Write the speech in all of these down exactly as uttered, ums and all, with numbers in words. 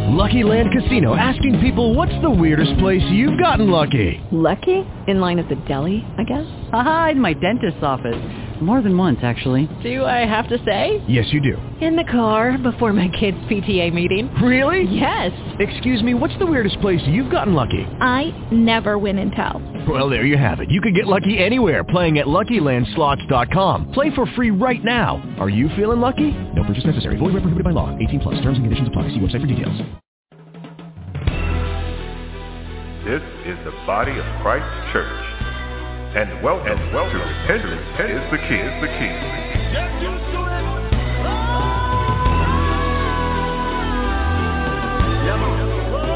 Lucky Land Casino, asking people, what's the weirdest place you've gotten lucky? Lucky? In line at the deli, I guess? Aha, in my dentist's office. More than once, actually. Do I have to say? Yes, you do. In the car before my kids' P T A meeting. Really? Yes. Excuse me, what's the weirdest place you've gotten lucky? I never win and tell. Well, there you have it. You can get lucky anywhere, playing at Lucky Land Slots dot com. Play for free right now. Are you feeling lucky? No purchase necessary. Void where prohibited by law. eighteen plus. Terms and conditions apply. See website for details. This is the body of Christ Church. And welcome, and welcome to Repentance is the Key. Is the key. Get used to it. Oh! Yeah, man.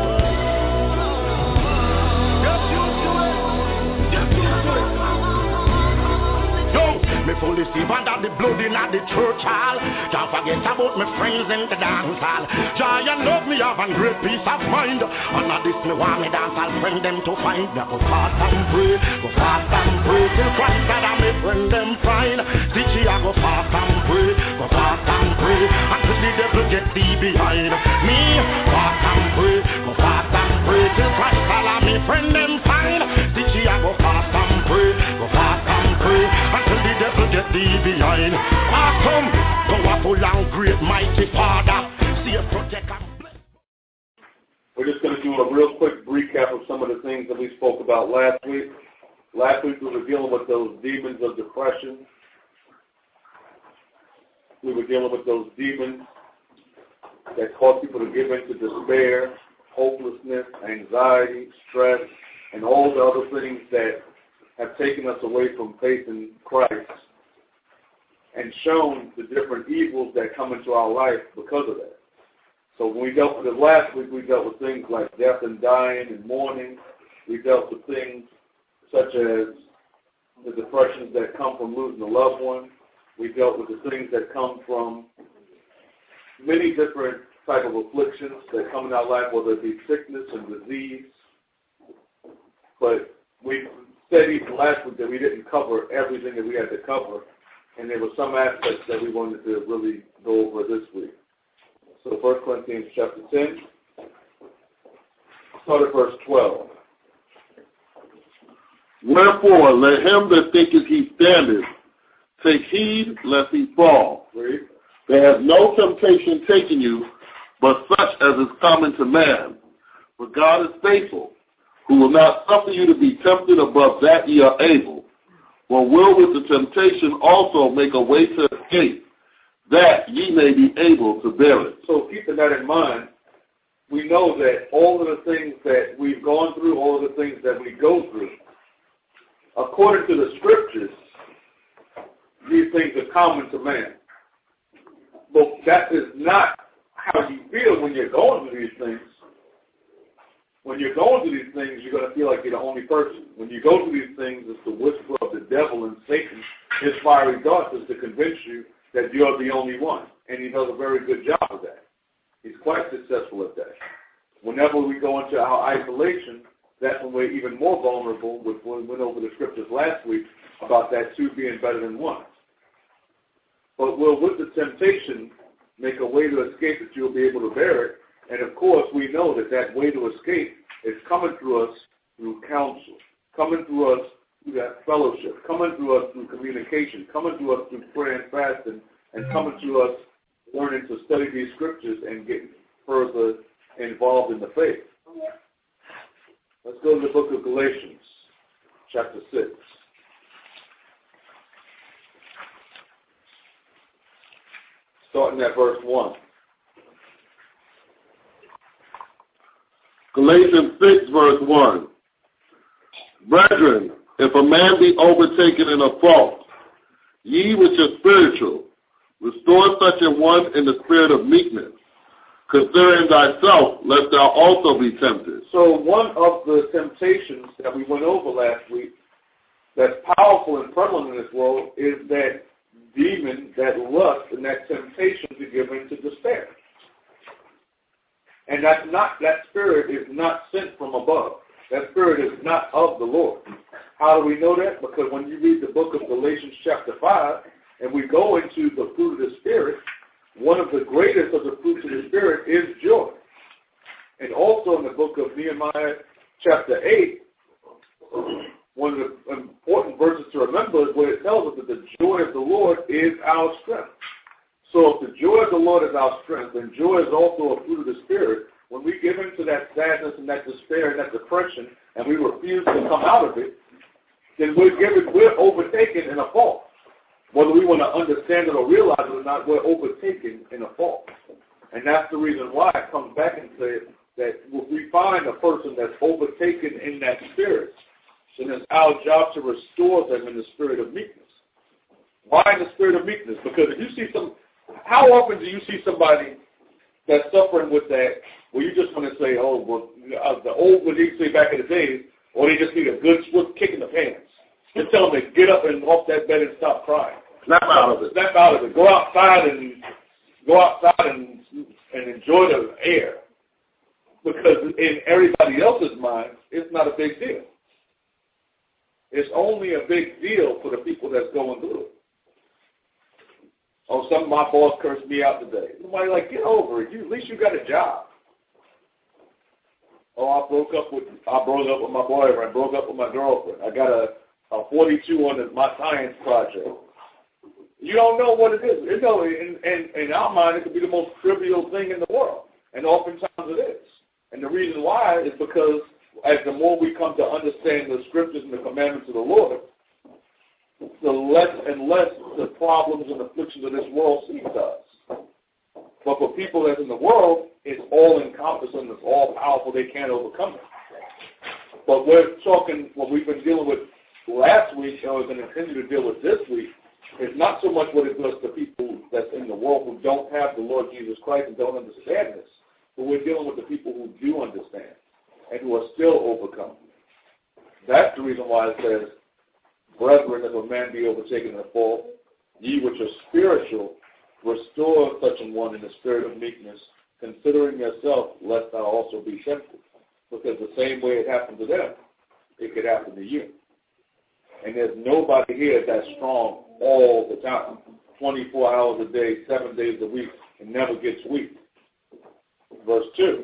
Get used to it. Get used to it. Yo, me fully see under the blood in the church hall. Can't forget about my friends in the dance hall. Joy and love me have a great peace of mind. And now this me want me dance, I'll bring them to find. Me go fast and pray, go fast and pray till Christ that I may bring them find. Stitch I go fast and pray, go fast and pray until the devil get thee behind me. Fast and pray, go fast and pray till Christ that I may bring them find. Stitch I go fast and pray, go fast and pray until the devil get thee behind. Awesome, powerful and great, mighty Father, see a protect and bless. We're just going to do a real quick recap of some of the things that we spoke about last week. Last week we were dealing with those demons of depression. We were dealing with those demons that cause people to give into despair, hopelessness, anxiety, stress, and all the other things that have taken us away from faith in Christ and shown the different evils that come into our life because of that. So when we dealt with it last week, we dealt with things like death and dying and mourning. We dealt with things such as the depressions that come from losing a loved one. We dealt with the things that come from many different type of afflictions that come in our life, whether it be sickness and disease. But we said even last week that we didn't cover everything that we had to cover, and there were some aspects that we wanted to really go over this week. So First Corinthians chapter ten, start at verse twelve. Wherefore, let him that thinketh he standeth take heed lest he fall. Read. There hath no temptation taken you, but such as is common to man. For God is faithful, who will not suffer you to be tempted above that ye are able, but will with the temptation also make a way to escape, that ye may be able to bear it. So keeping that in mind, we know that all of the things that we've gone through, all of the things that we go through, according to the scriptures, these things are common to man. But that is not how you feel when you're going through these things. When you're going through these things, you're going to feel like you're the only person. When you go through these things, it's the whisper of the devil and Satan. His fiery darts is to convince you that you're the only one. And he does a very good job of that. He's quite successful at that. Whenever we go into our isolation, that's when we're even more vulnerable. We went over the scriptures last week about that two being better than one. But will, with the temptation, make a way to escape that you'll be able to bear it. And, of course, we know that that way to escape is coming through us through counsel, coming through us through that fellowship, coming through us through communication, coming through us through prayer and fasting, and coming through us learning to study these scriptures and get further involved in the faith. Let's go to the book of Galatians, chapter six. Starting at verse one. Galatians six, verse one. Brethren, if a man be overtaken in a fault, ye which are spiritual, restore such a one in the spirit of meekness, considering thyself, lest thou also be tempted. So one of the temptations that we went over last week that's powerful and prevalent in this world is that demon, that lust, and that temptation to give in to despair. And that's not, that spirit is not sent from above. That spirit is not of the Lord. How do we know that? Because when you read the book of Galatians chapter five, and we go into the fruit of the Spirit, one of the greatest of the fruits of the Spirit is joy. also in the book of Nehemiah, chapter eight, one of the important verses to remember is where it tells us that the joy of the Lord is our strength. So if the joy of the Lord is our strength, and joy is also a fruit of the Spirit, when we give into that sadness and that despair and that depression, and we refuse to come out of it, then we're given, we're overtaken in a fall. Whether we want to understand it or realize it or not, we're overtaken in a fall. And that's the reason why it comes back and says that if we find a person that's overtaken in that spirit, then it's our job to restore them in the spirit of meekness. Why in the spirit of meekness? Because if you see some, how often do you see somebody that's suffering with that, where you just want to say, oh, well, the old, what they say back in the days, or they just need a good swift kick in the pants. Just tell them to get up and off that bed and stop crying. Snap out of it. Snap out of it. Go outside and go outside and and enjoy the air. Because in everybody else's mind, it's not a big deal. It's only a big deal for the people that's going through it. Oh, some of my boss cursed me out today. Somebody like, get over it. You, at least you got a job. Oh, I broke up with I broke up with my boyfriend. I broke up with my girlfriend. I got a, a forty-two on my science project. You don't know what it is. You know, in, in, in our mind, it could be the most trivial thing in the world, and oftentimes it is. And the reason why is because as the more we come to understand the scriptures and the commandments of the Lord, the less and less the problems and afflictions of this world seem to us. But for people that's in the world, it's all encompassing, it's all powerful, they can't overcome it. But we're talking, what we've been dealing with last week, and we're going to continue to deal with this week, is not so much what it does to people that's in the world who don't have the Lord Jesus Christ and don't understand this, but we're dealing with the people who do understand and who are still overcome. That's the reason why it says, brethren, if a man be overtaken in a fault, ye which are spiritual, restore such an one in the spirit of meekness, considering yourself, lest thou also be tempted. Because the same way it happened to them, it could happen to you. And there's nobody here that's strong all the time, twenty-four hours a day, seven days a week, and never gets weak. Verse two.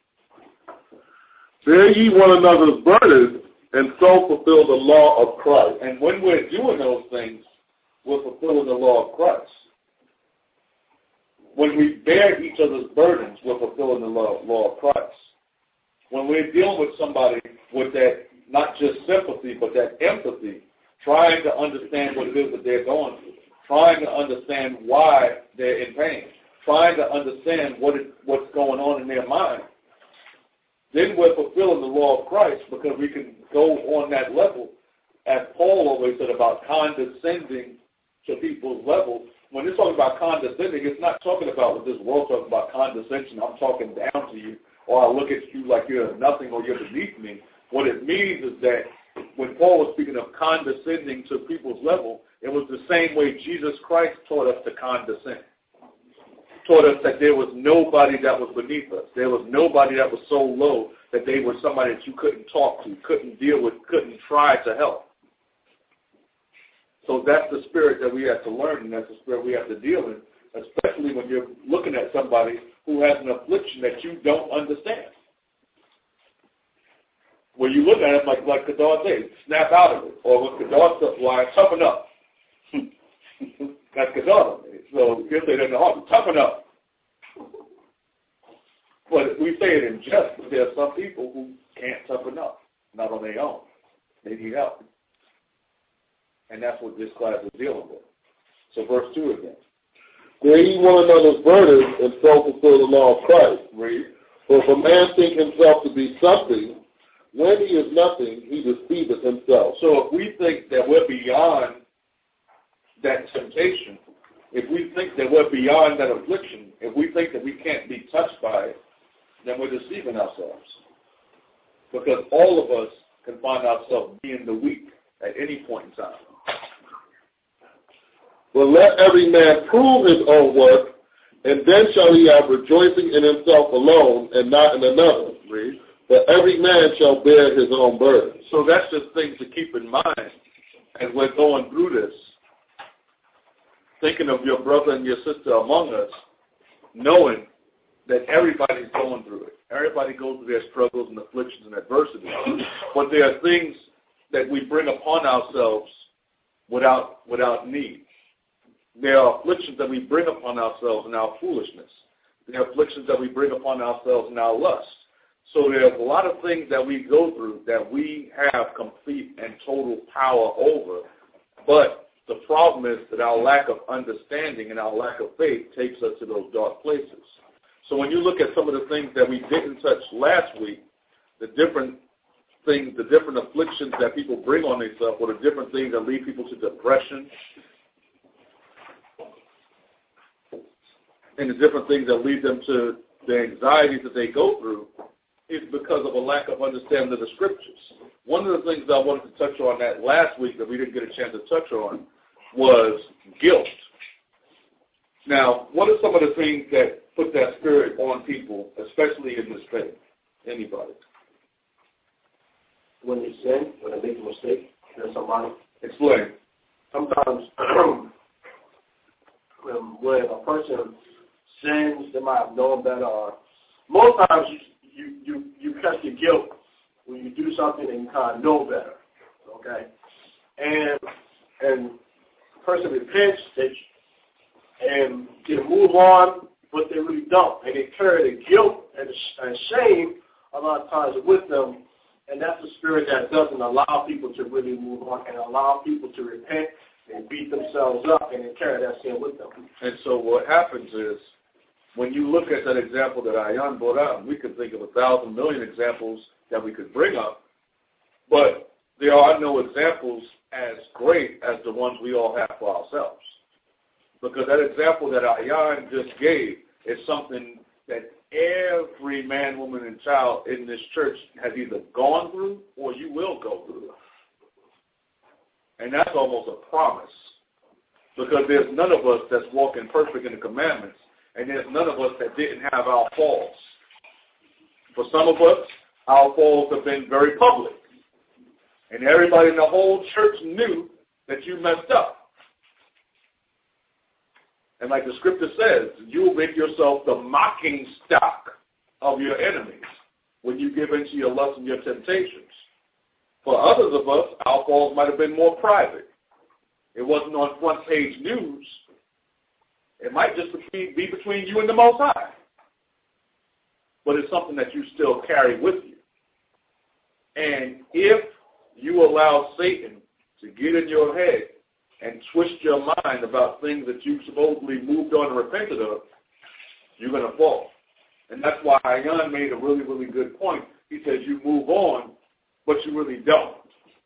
Bear ye one another's burdens, and so fulfill the law of Christ. And when we're doing those things, we're fulfilling the law of Christ. When we bear each other's burdens, we're fulfilling the law, law of Christ. When we're dealing with somebody with that, not just sympathy, but that empathy, trying to understand what it is that they're going through, trying to understand why they're in pain, trying to understand what it, what's going on in their mind, then we're fulfilling the law of Christ, because we can go on that level, as Paul always said about condescending to people's level. When it's talking about condescending, it's not talking about what this world talks about condescension. I'm talking down to you, or I look at you like you're nothing or you're beneath me. What it means is that when Paul was speaking of condescending to people's level, it was the same way Jesus Christ taught us to condescend. Taught us that there was nobody that was beneath us. There was nobody that was so low that they were somebody that you couldn't talk to, couldn't deal with, couldn't try to help. So that's the spirit that we have to learn, and that's the spirit we have to deal in, especially when you're looking at somebody who has an affliction that you don't understand. When you look at it, like like Kadar said, snap out of it. Or what Kadar said, why, toughen up. That's Kadar. So he'll say that in the heart, toughen up. But we say it in jest, but there are some people who can't toughen up, not on their own. They need help. And that's what this class is dealing with. So verse two again. Bear ye one another's burdens, and so fulfill the law of Christ. Read. For if a man think himself to be something, when he is nothing, he deceiveth himself. So if we think that we're beyond that temptation, if we think that we're beyond that affliction, if we think that we can't be touched by it, then we're deceiving ourselves. Because all of us can find ourselves being the weak at any point in time. But let every man prove his own work, and then shall he have rejoicing in himself alone, and not in another. Read. But every man shall bear his own burden. So that's just things to keep in mind as we're going through this. Thinking of your brother and your sister among us, knowing that everybody's going through it. Everybody goes through their struggles and afflictions and adversity. But there are things that we bring upon ourselves without without need. There are afflictions that we bring upon ourselves in our foolishness. There are afflictions that we bring upon ourselves in our lust. So there's a lot of things that we go through that we have complete and total power over. But the problem is that our lack of understanding and our lack of faith takes us to those dark places. So when you look at some of the things that we didn't touch last week, the different things, the different afflictions that people bring on themselves, or the different things that lead people to depression, and the different things that lead them to the anxieties that they go through, is because of a lack of understanding of the scriptures. One of the things I wanted to touch on that last week that we didn't get a chance to touch on was guilt. Now, what are some of the things that put that spirit on people, especially in this faith? Anybody? When they sin, when they make a mistake, there's somebody. Explain. Sometimes when, when a person sins, they might have known better. Or most times you, you, you, you catch the guilt when you do something and you kind of know better. Okay? And and the person repents they, and they move on, but they really don't. And they carry the guilt and, and shame a lot of times with them. And that's the spirit that doesn't allow people to really move on and allow people to repent and beat themselves up and then carry that sin with them. And so what happens is, when you look at that example that Ayan brought up, we could think of a thousand million examples that we could bring up, but there are no examples as great as the ones we all have for ourselves. Because that example that Ayan just gave is something that every man, woman, and child in this church has either gone through or you will go through. And that's almost a promise. Because there's none of us that's walking perfect in the commandments, and there's none of us that didn't have our falls. For some of us, our falls have been very public. And everybody in the whole church knew that you messed up. And like the scripture says, you will make yourself the mocking stock of your enemies when you give in to your lust and your temptations. For others of us, our falls might have been more private. It wasn't on front page news. It might just be between you and the Most High. But it's something that you still carry with you. And if you allow Satan to get in your head and twist your mind about things that you supposedly moved on and repented of, you're going to fall. And that's why Ayan made a really, really good point. He says you move on, but you really don't.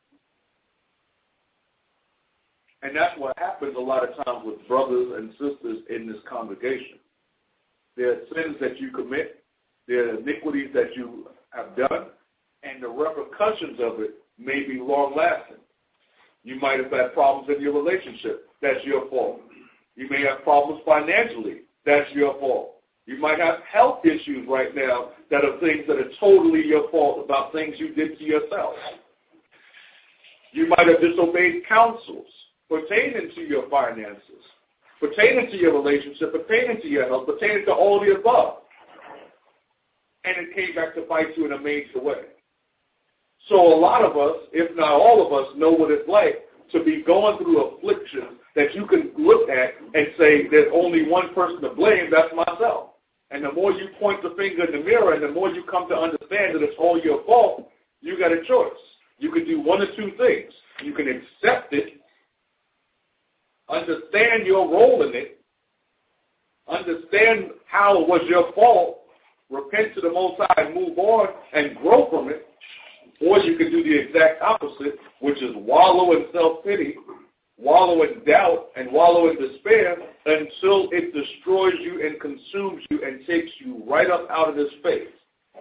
And that's what happens a lot of times with brothers and sisters in this congregation. There are sins that you commit, there are iniquities that you have done, and the repercussions of it may be long-lasting. You might have had problems in your relationship. That's your fault. You may have problems financially. That's your fault. You might have health issues right now that are things that are totally your fault about things you did to yourself. You might have disobeyed counsels pertaining to your finances, pertaining to your relationship, pertaining to your health, pertaining to all the above. And it came back to bite you in a major way. So a lot of us, if not all of us, know what it's like to be going through affliction that you can look at and say there's only one person to blame, that's myself. And the more you point the finger in the mirror and the more you come to understand that it's all your fault, you got a choice. You can do one or two things. You can accept it, understand your role in it, understand how it was your fault, repent to the Most High and move on and grow from it. Or you can do the exact opposite, which is wallow in self-pity, wallow in doubt, and wallow in despair until it destroys you and consumes you and takes you right up out of this faith.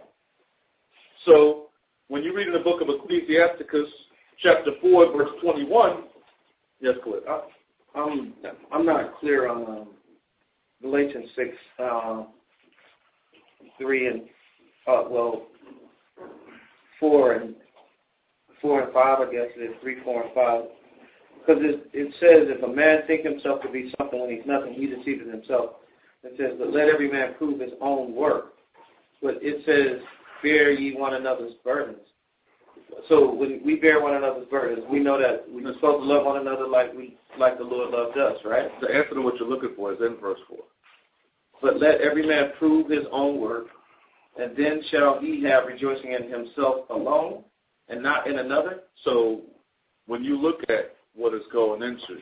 So when you read in the book of Ecclesiasticus, chapter four, verse twenty-one, yes, Cliff. I'm, I'm not clear on um, Galatians six, uh, three, and, uh, well, four and four and five, I guess it is, three, four, and five. Because it, it says, if a man think himself to be something when he's nothing, he deceives himself. It says, but let every man prove his own work. But it says, bear ye one another's burdens. So when we bear one another's burdens, we know that we're supposed to love one another like we like the Lord loved us, right? The answer to what you're looking for is in verse four. But let every man prove his own work, and then shall he have rejoicing in himself alone and not in another. So when you look at what it's going into,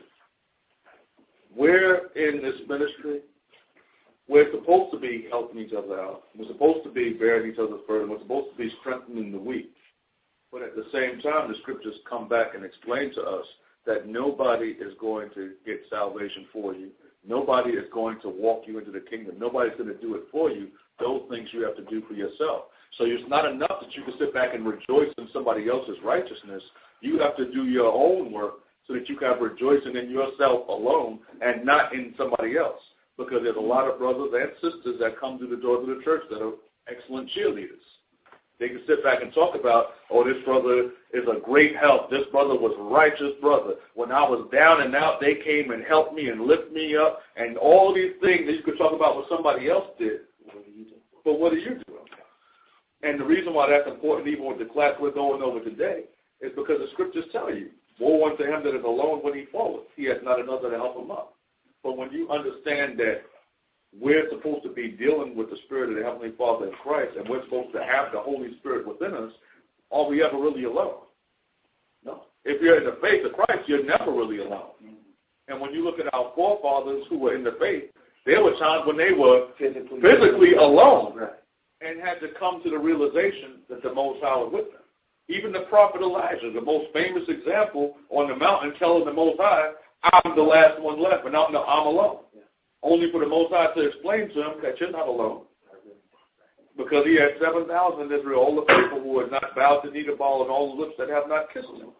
we're in this ministry, we're supposed to be helping each other out. We're supposed to be bearing each other's burden. We're supposed to be strengthening the weak. But at the same time, the scriptures come back and explain to us that nobody is going to get salvation for you. Nobody is going to walk you into the kingdom. Nobody's going to do it for you. Those things you have to do for yourself. So it's not enough that you can sit back and rejoice in somebody else's righteousness. You have to do your own work so that you can have rejoicing in yourself alone and not in somebody else. Because there's a lot of brothers and sisters that come to the doors of the church that are excellent cheerleaders. They can sit back and talk about, oh, this brother is a great help. This brother was a righteous brother. When I was down and out, they came and helped me and lifted me up. And all these things that you could talk about what somebody else did. But what are you doing? And the reason why that's important, even with the class we're going over today, is because the scriptures tell you, woe unto him that is alone when he falleth. He has not another to help him up. But when you understand that we're supposed to be dealing with the Spirit of the Heavenly Father in Christ, and we're supposed to have the Holy Spirit within us, are we ever really alone? No. If you're in the faith of Christ, you're never really alone. And when you look at our forefathers who were in the faith, there were times when they were physically, physically alone and had to come to the realization that the Most High was with them. Even the prophet Elijah, the most famous example on the mountain, telling the Most High, I'm the last one left, but now I'm alone. Only for the Most High to explain to him that you're not alone. Because he had seven thousand in Israel, all the people who had not bowed the knee to Baal and all the lips that have not kissed him.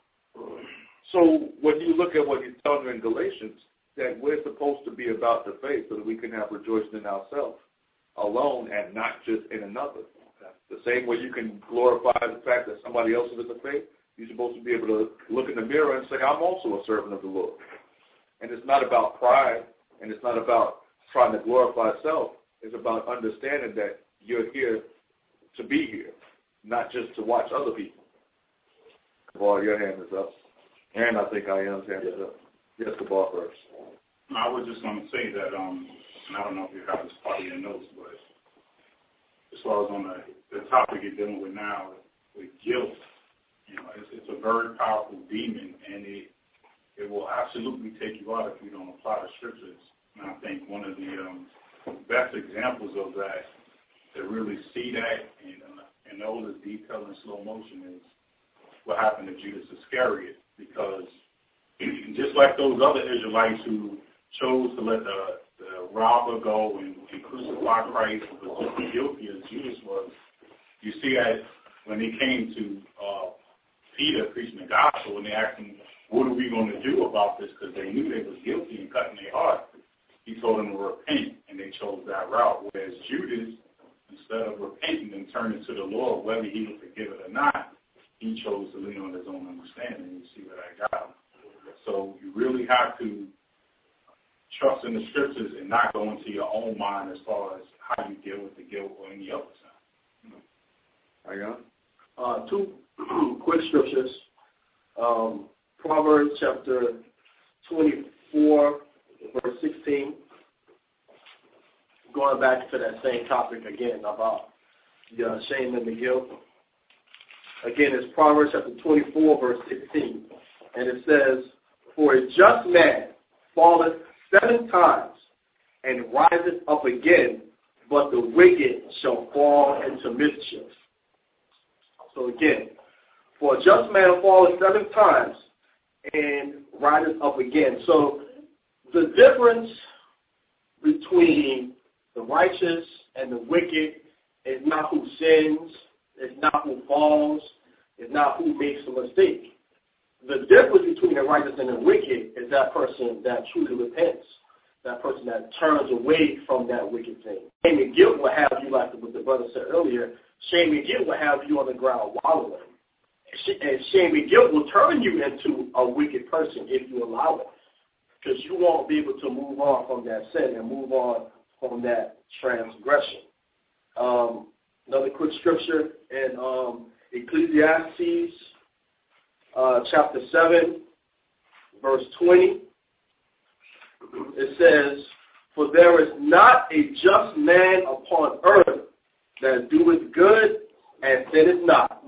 So when you look at what he's telling you in Galatians, that we're supposed to be about the faith so that we can have rejoicing in ourselves alone and not just in another. The same way you can glorify the fact that somebody else is in the faith, you're supposed to be able to look in the mirror and say, I'm also a servant of the Lord. And it's not about pride, and it's not about trying to glorify self. It's about understanding that you're here to be here, not just to watch other people. Kabar, your hand is up. And I think I am's hand is up. Yes, Kabar first. I was just going to say that, um, and I don't know if you have this part of your notes, but as far as on the, the topic you're dealing with now, with guilt, you know, it's, it's a very powerful demon, and it it will absolutely take you out if you don't apply the scriptures. And I think one of the um, best examples of that, to really see that in, uh, in all this detail in slow motion, is what happened to Judas Iscariot. Because just like those other Israelites who chose to let the, the robber go and, and crucify Christ, was just as guilty as Judas was, you see that when they came to uh, Peter preaching the gospel, and they asked him, what are we going to do about this? Because they knew they was guilty and cutting their heart. He told them to repent, and they chose that route. Whereas Judas, instead of repenting and turning to the Lord, whether he would forgive it or not, he chose to lean on his own understanding. You see where that got him. So you really have to trust in the scriptures and not go into your own mind as far as how you deal with the guilt or any other side. Are you on? Uh, two quick scriptures. Um, Proverbs chapter twenty-four, verse sixteen. Going back to that same topic again about the uh, shame and the guilt. Again, it's Proverbs chapter twenty-four, verse sixteen. And it says, for a just man falleth seven times and riseth up again, but the wicked shall fall into mischief. So again, for a just man falleth seven times and riseth up again. So the difference between the righteous and the wicked is not who sins, it's not who falls, it's not who makes a mistake. The difference between the righteous and the wicked is that person that truly repents, that person that turns away from that wicked thing. Shame and guilt will have you, like what the brother said earlier, shame and guilt will have you on the ground wallowing. And shame and guilt will turn you into a wicked person if you allow it. Because you won't be able to move on from that sin and move on from that transgression. Um, another quick scripture in um, Ecclesiastes uh, chapter seven, verse twenty. It says, "For there is not a just man upon earth that doeth good and sinneth not."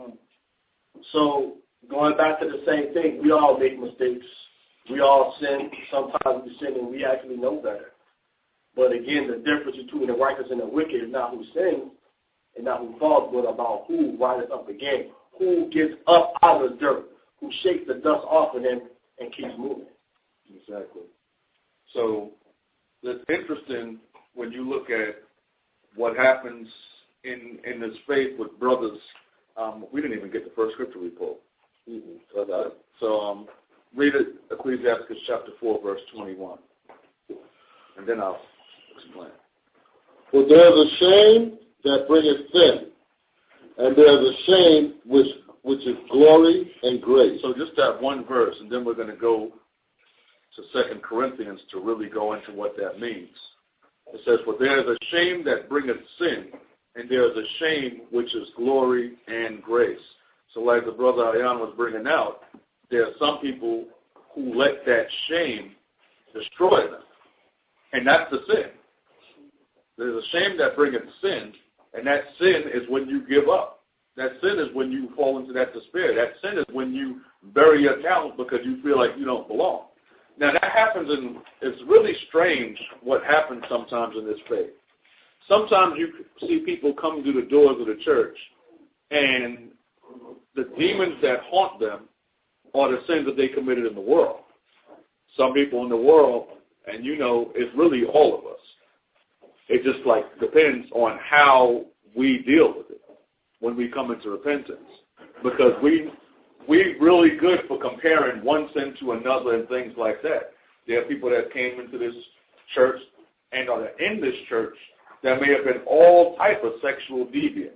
So, going back to the same thing, we all make mistakes. We all sin. Sometimes we sin and we actually know better. But again, the difference between the righteous and the wicked is not who sins and not who falls, but about who rises up again, who gets up out of the dirt, who shakes the dust off of him and keeps moving. Exactly. So it's interesting when you look at what happens in in this faith with brothers. Um, we didn't even get the first scripture we pulled. Mm-hmm. So, so um, read it, Ecclesiastes chapter four, verse twenty-one, and then I'll explain. For there is a shame that bringeth sin, and there is a shame which which is glory and grace. So just that one verse, and then we're going to go to Second Corinthians to really go into what that means. It says, "For there is a shame that bringeth sin, and there is a shame which is glory and grace." So like the brother Ayan was bringing out, there are some people who let that shame destroy them. And that's the sin. There's a shame that bringeth sin, and that sin is when you give up. That sin is when you fall into that despair. That sin is when you bury your talent because you feel like you don't belong. Now that happens, and it's really strange what happens sometimes in this faith. Sometimes you see people come to the doors of the church, and the demons that haunt them are the sins that they committed in the world. Some people in the world, and you know, it's really all of us. It just like depends on how we deal with it when we come into repentance. Because we we really good for comparing one sin to another and things like that. There are people that came into this church and are in this church that may have been all type of sexual deviants.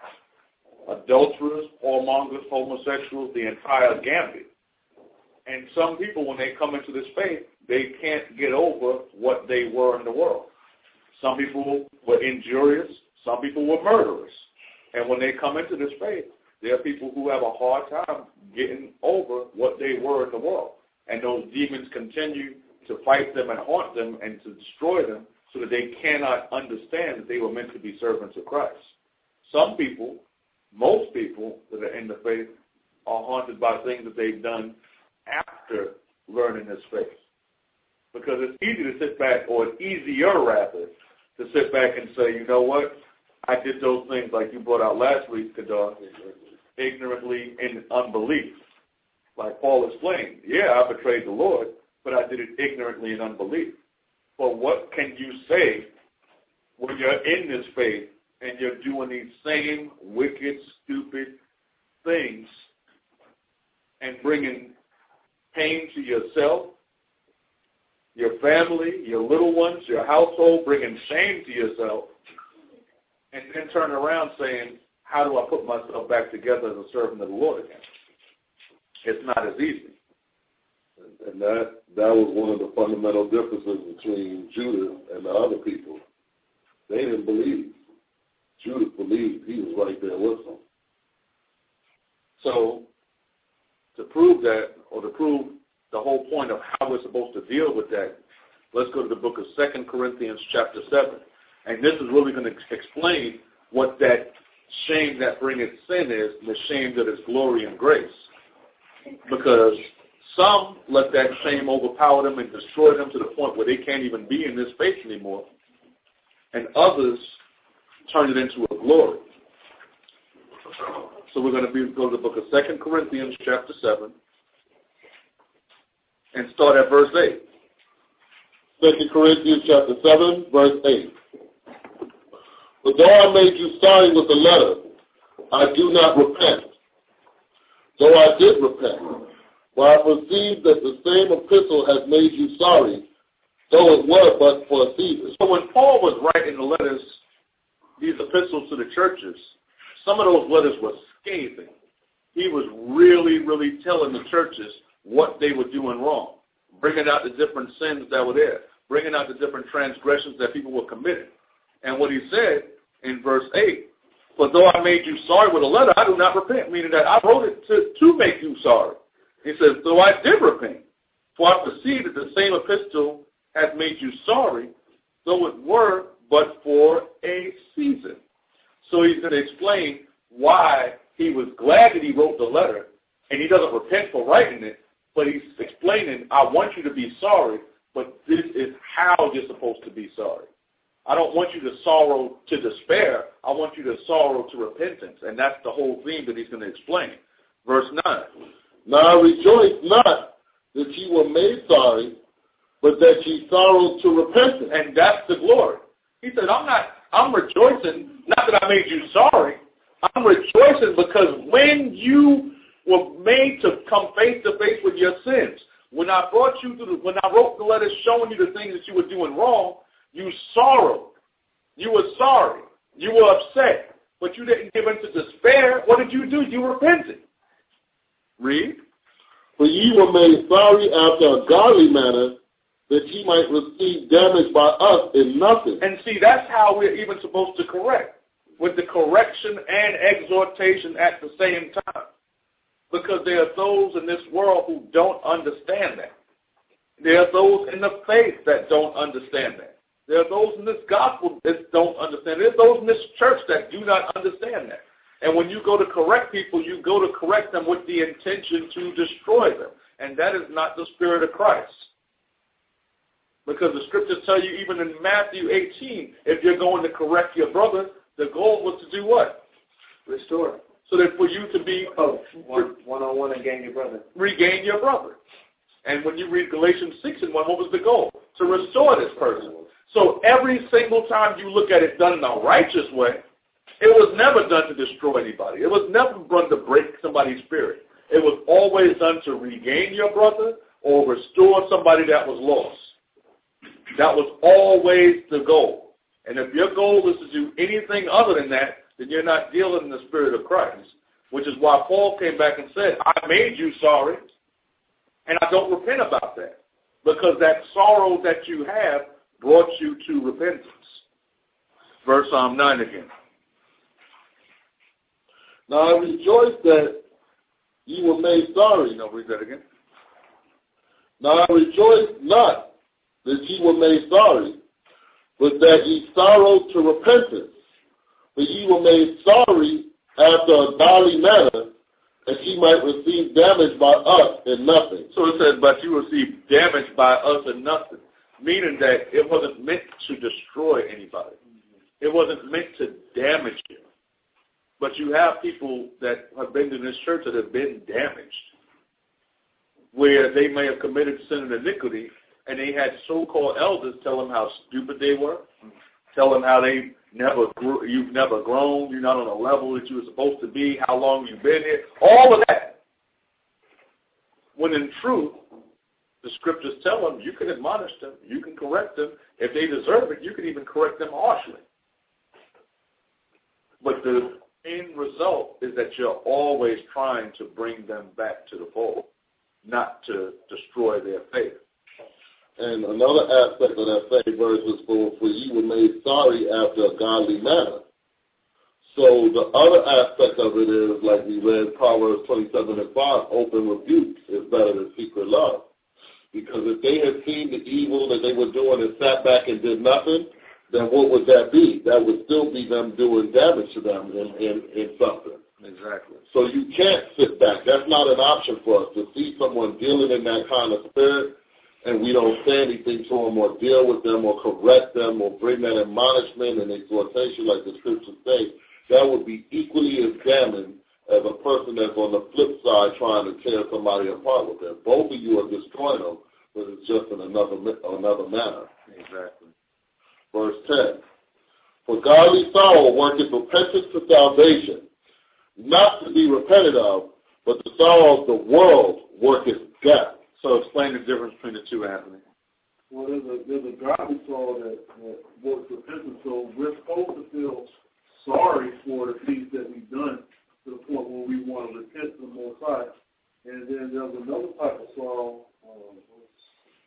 Adulterers, whoremongers, homosexuals, the entire gambit. And some people, when they come into this faith, they can't get over what they were in the world. Some people were injurious. Some people were murderers. And when they come into this faith, there are people who have a hard time getting over what they were in the world. And those demons continue to fight them and haunt them and to destroy them so that they cannot understand that they were meant to be servants of Christ. Some people, most people that are in the faith, are haunted by things that they've done after learning this faith. Because it's easy to sit back, or it's easier rather, to sit back and say, you know what, I did those things like you brought out last week, Kadar, ignorantly in unbelief. Like Paul explained, yeah, I betrayed the Lord, but I did it ignorantly in unbelief. But what can you say when you're in this faith and you're doing these same wicked, stupid things and bringing pain to yourself, your family, your little ones, your household, bringing shame to yourself, and then turn around saying, how do I put myself back together as a servant of the Lord again? It's not as easy. And that that was one of the fundamental differences between Judah and the other people. They didn't believe. Judah believed he was right there with them. So to prove that, or to prove the whole point of how we're supposed to deal with that, let's go to the book of Second Corinthians chapter seven. And this is really going to explain what that shame that bringeth sin is, and the shame that is glory and grace. Because some let that shame overpower them and destroy them to the point where they can't even be in this faith anymore. And others turn it into a glory. So we're going to be, go to the book of Second Corinthians chapter seven and start at verse eight. Second Corinthians chapter seven, verse eight. But though I made you sorry with the letter, I do not repent. Though I did repent, for I perceive that the same epistle has made you sorry, though it were but for a season. So when Paul was writing the letters, these epistles to the churches, some of those letters were scathing. He was really, really telling the churches what they were doing wrong, bringing out the different sins that were there. bringing out the different transgressions that people were committing. And what he said in verse eight, for though I made you sorry with a letter, I do not repent, meaning that I wrote it to, to make you sorry. He says, though I did repent, for I perceive that the same epistle hath made you sorry, though it were but for a season. So he's going to explain why he was glad that he wrote the letter, and he doesn't repent for writing it, but he's explaining, I want you to be sorry, but this is how you're supposed to be sorry. I don't want you to sorrow to despair. I want you to sorrow to repentance, and that's the whole theme that he's going to explain. Verse nine, now rejoice not that ye were made sorry, but that ye sorrowed to repentance. And that's the glory. He said, I'm not, I'm rejoicing, not that I made you sorry. I'm rejoicing because when you were made to come face to face with your sins, when I brought you to the, when I wrote the letter showing you the things that you were doing wrong, you sorrowed. You were sorry. You were upset. But you didn't give in to despair. What did you do? You repented. Read. For ye were made sorry after a godly manner, that ye might receive damage by us in nothing. And see, that's how we're even supposed to correct, with the correction and exhortation at the same time. Because there are those in this world who don't understand that. There are those in the faith that don't understand that. There are those in this gospel that don't understand. There are those in this church that do not understand that. And when you go to correct people, you go to correct them with the intention to destroy them. And that is not the spirit of Christ. Because the scriptures tell you even in Matthew eighteen, if you're going to correct your brother, the goal was to do what? Restore. So that for you to be oh, one, one-on-one and gain your brother. Regain your brother. And when you read Galatians six and one, what was the goal? To restore this person. So every single time you look at it done in a righteous way, it was never done to destroy anybody. It was never done to break somebody's spirit. It was always done to regain your brother or restore somebody that was lost. That was always the goal. And if your goal is to do anything other than that, then you're not dealing in the spirit of Christ, which is why Paul came back and said, I made you sorry, and I don't repent about that, because that sorrow that you have brought you to repentance. Verse um, nine again. Now I rejoice that ye were made sorry. No, read that again. Now I rejoice not that ye were made sorry, but that ye sorrowed to repentance. For ye were made sorry after a godly manner, that ye might receive damage by us in nothing. So it says, but you receive damage by us in nothing, meaning that it wasn't meant to destroy anybody. It wasn't meant to damage you. But you have people that have been in this church that have been damaged, where they may have committed sin and iniquity, and they had so-called elders tell them how stupid they were, tell them how they never grew, you've never grown, you're not on a level that you were supposed to be, how long you've been here, all of that. When in truth, the scriptures tell them you can admonish them, you can correct them. If they deserve it, you can even correct them harshly. But the end result is that you're always trying to bring them back to the fold, not to destroy their faith. And another aspect of that same verse is for, for ye were made sorry after a godly manner. So the other aspect of it is, like we read Proverbs twenty-seven and five, open rebuke is better than secret love. Because if they had seen the evil that they were doing and sat back and did nothing, then what would that be? That would still be them doing damage to them in, in, in something. Exactly. So you can't sit back. That's not an option for us to see someone dealing in that kind of spirit, and we don't say anything to them or deal with them or correct them or bring that admonishment and exhortation like the scriptures say. That would be equally as damning as a person that's on the flip side trying to tear somebody apart with them. Both of you are destroying them, but it's just in another another manner. Exactly. Verse ten. For godly sorrow worketh repentance to salvation, not to be repented of, but the sorrow of the world worketh death. So explain the difference between the two, Anthony. Well, there's a, there's a godly sorrow that, that works repentance, so we're supposed to feel sorry for the things that we've done to the point where we want to repent to the Most High. And then there's another type of sorrow, um,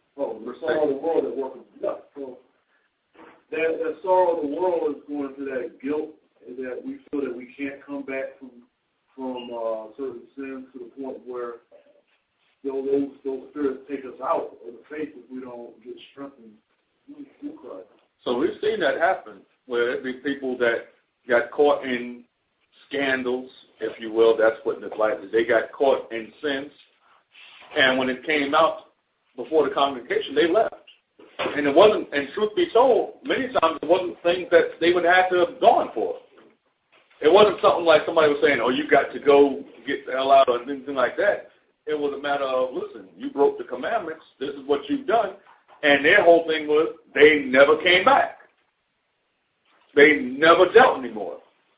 Oh, the sorrow of the world that works. Yeah. So that, that sorrow of the world is going to that guilt that we feel that we can't come back from from uh, certain sins to the point where those those spirits take us out of the faith if we don't get strengthened through Christ. So we've seen that happen, where it be people that got caught in scandals, if you will. That's what it's like. They got caught in sins, and when it came out before the congregation, they left. And it wasn't, and truth be told, many times it wasn't things that they would have to have gone for. It wasn't something like somebody was saying, oh, you got to go get the hell out or anything like that. It was a matter of, listen, you broke the commandments. This is what you've done. And their whole thing was they never came back. They never dealt anymore.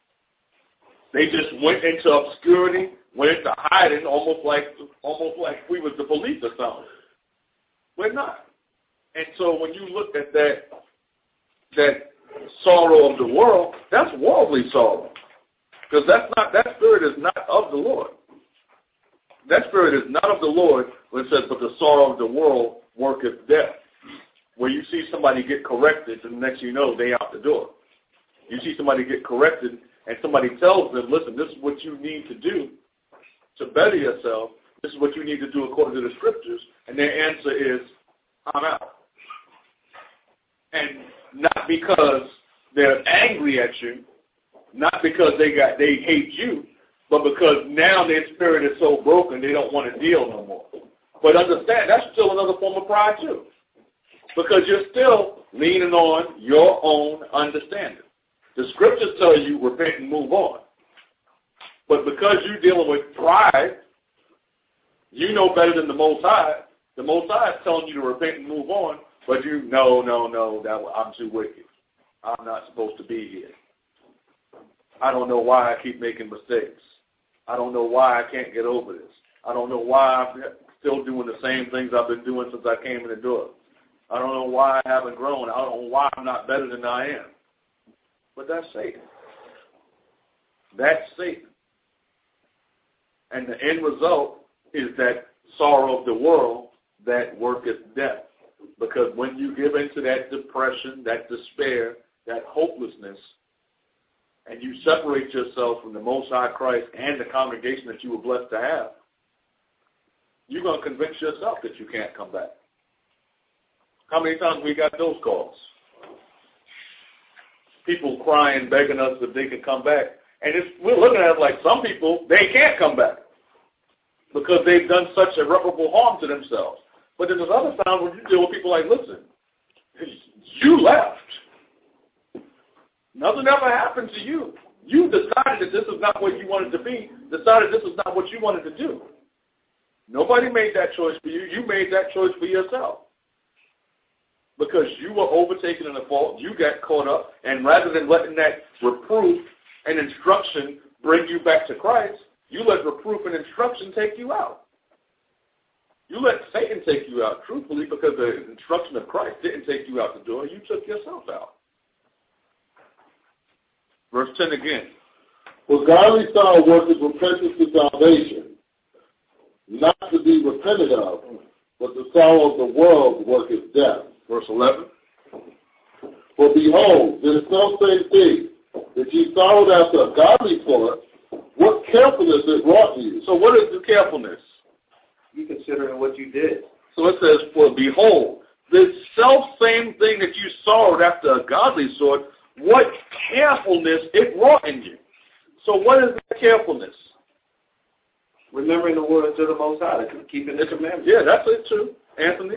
They just went into obscurity, went into hiding, almost like almost like we was the police or something. We're not. And so when you look at that that sorrow of the world, that's worldly sorrow. Because that's not that spirit is not of the Lord. That spirit is not of the Lord when it says, but the sorrow of the world worketh death. Where you see somebody get corrected, and the next thing you know, they out the door. You see somebody get corrected, and somebody tells them, listen, this is what you need to do to better yourself. This is what you need to do according to the scriptures. And their answer is, I'm out. And not because they're angry at you, not because they got they hate you, but because now their spirit is so broken they don't want to deal no more. But understand, that's still another form of pride too. Because you're still leaning on your own understanding. The scriptures tell you repent and move on. But because you're dealing with pride, you know better than the Most High. The Most High is telling you to repent and move on, but you, no, no, no, that I'm too wicked. I'm not supposed to be here. I don't know why I keep making mistakes. I don't know why I can't get over this. I don't know why I'm still doing the same things I've been doing since I came in the door. I don't know why I haven't grown. I don't know why I'm not better than I am. But that's Satan. That's Satan. And the end result is that sorrow of the world that worketh death. Because when you give into that depression, that despair, that hopelessness, and you separate yourself from the Most High Christ and the congregation that you were blessed to have, you're going to convince yourself that you can't come back. How many times we got those calls? People crying, begging us that they can come back. And it's, we're looking at it like some people, they can't come back because they've done such irreparable harm to themselves. But then there's other times when you deal with people like, listen, you left. Nothing ever happened to you. You decided that this is not what you wanted to be, decided this is not what you wanted to do. Nobody made that choice for you. You made that choice for yourself. Because you were overtaken in a fault, you got caught up, and rather than letting that reproof and instruction bring you back to Christ, you let reproof and instruction take you out. You let Satan take you out, truthfully, because the instruction of Christ didn't take you out the door. You took yourself out. Verse ten again. For godly sorrow worketh repentance to salvation, not to be repented of, but the sorrow of the world worketh death. Verse eleven. For behold, this no same thing, that ye sorrowed after a godly sort, what carefulness it wrought you. So what is the carefulness? You considering what you did. So it says, for behold, this self-same thing that you sorrowed after a godly sort, what carefulness it wrought in you. So what is that carefulness? Remembering the words of the Most High, keeping the commandments. Yeah, that's it too. Anthony?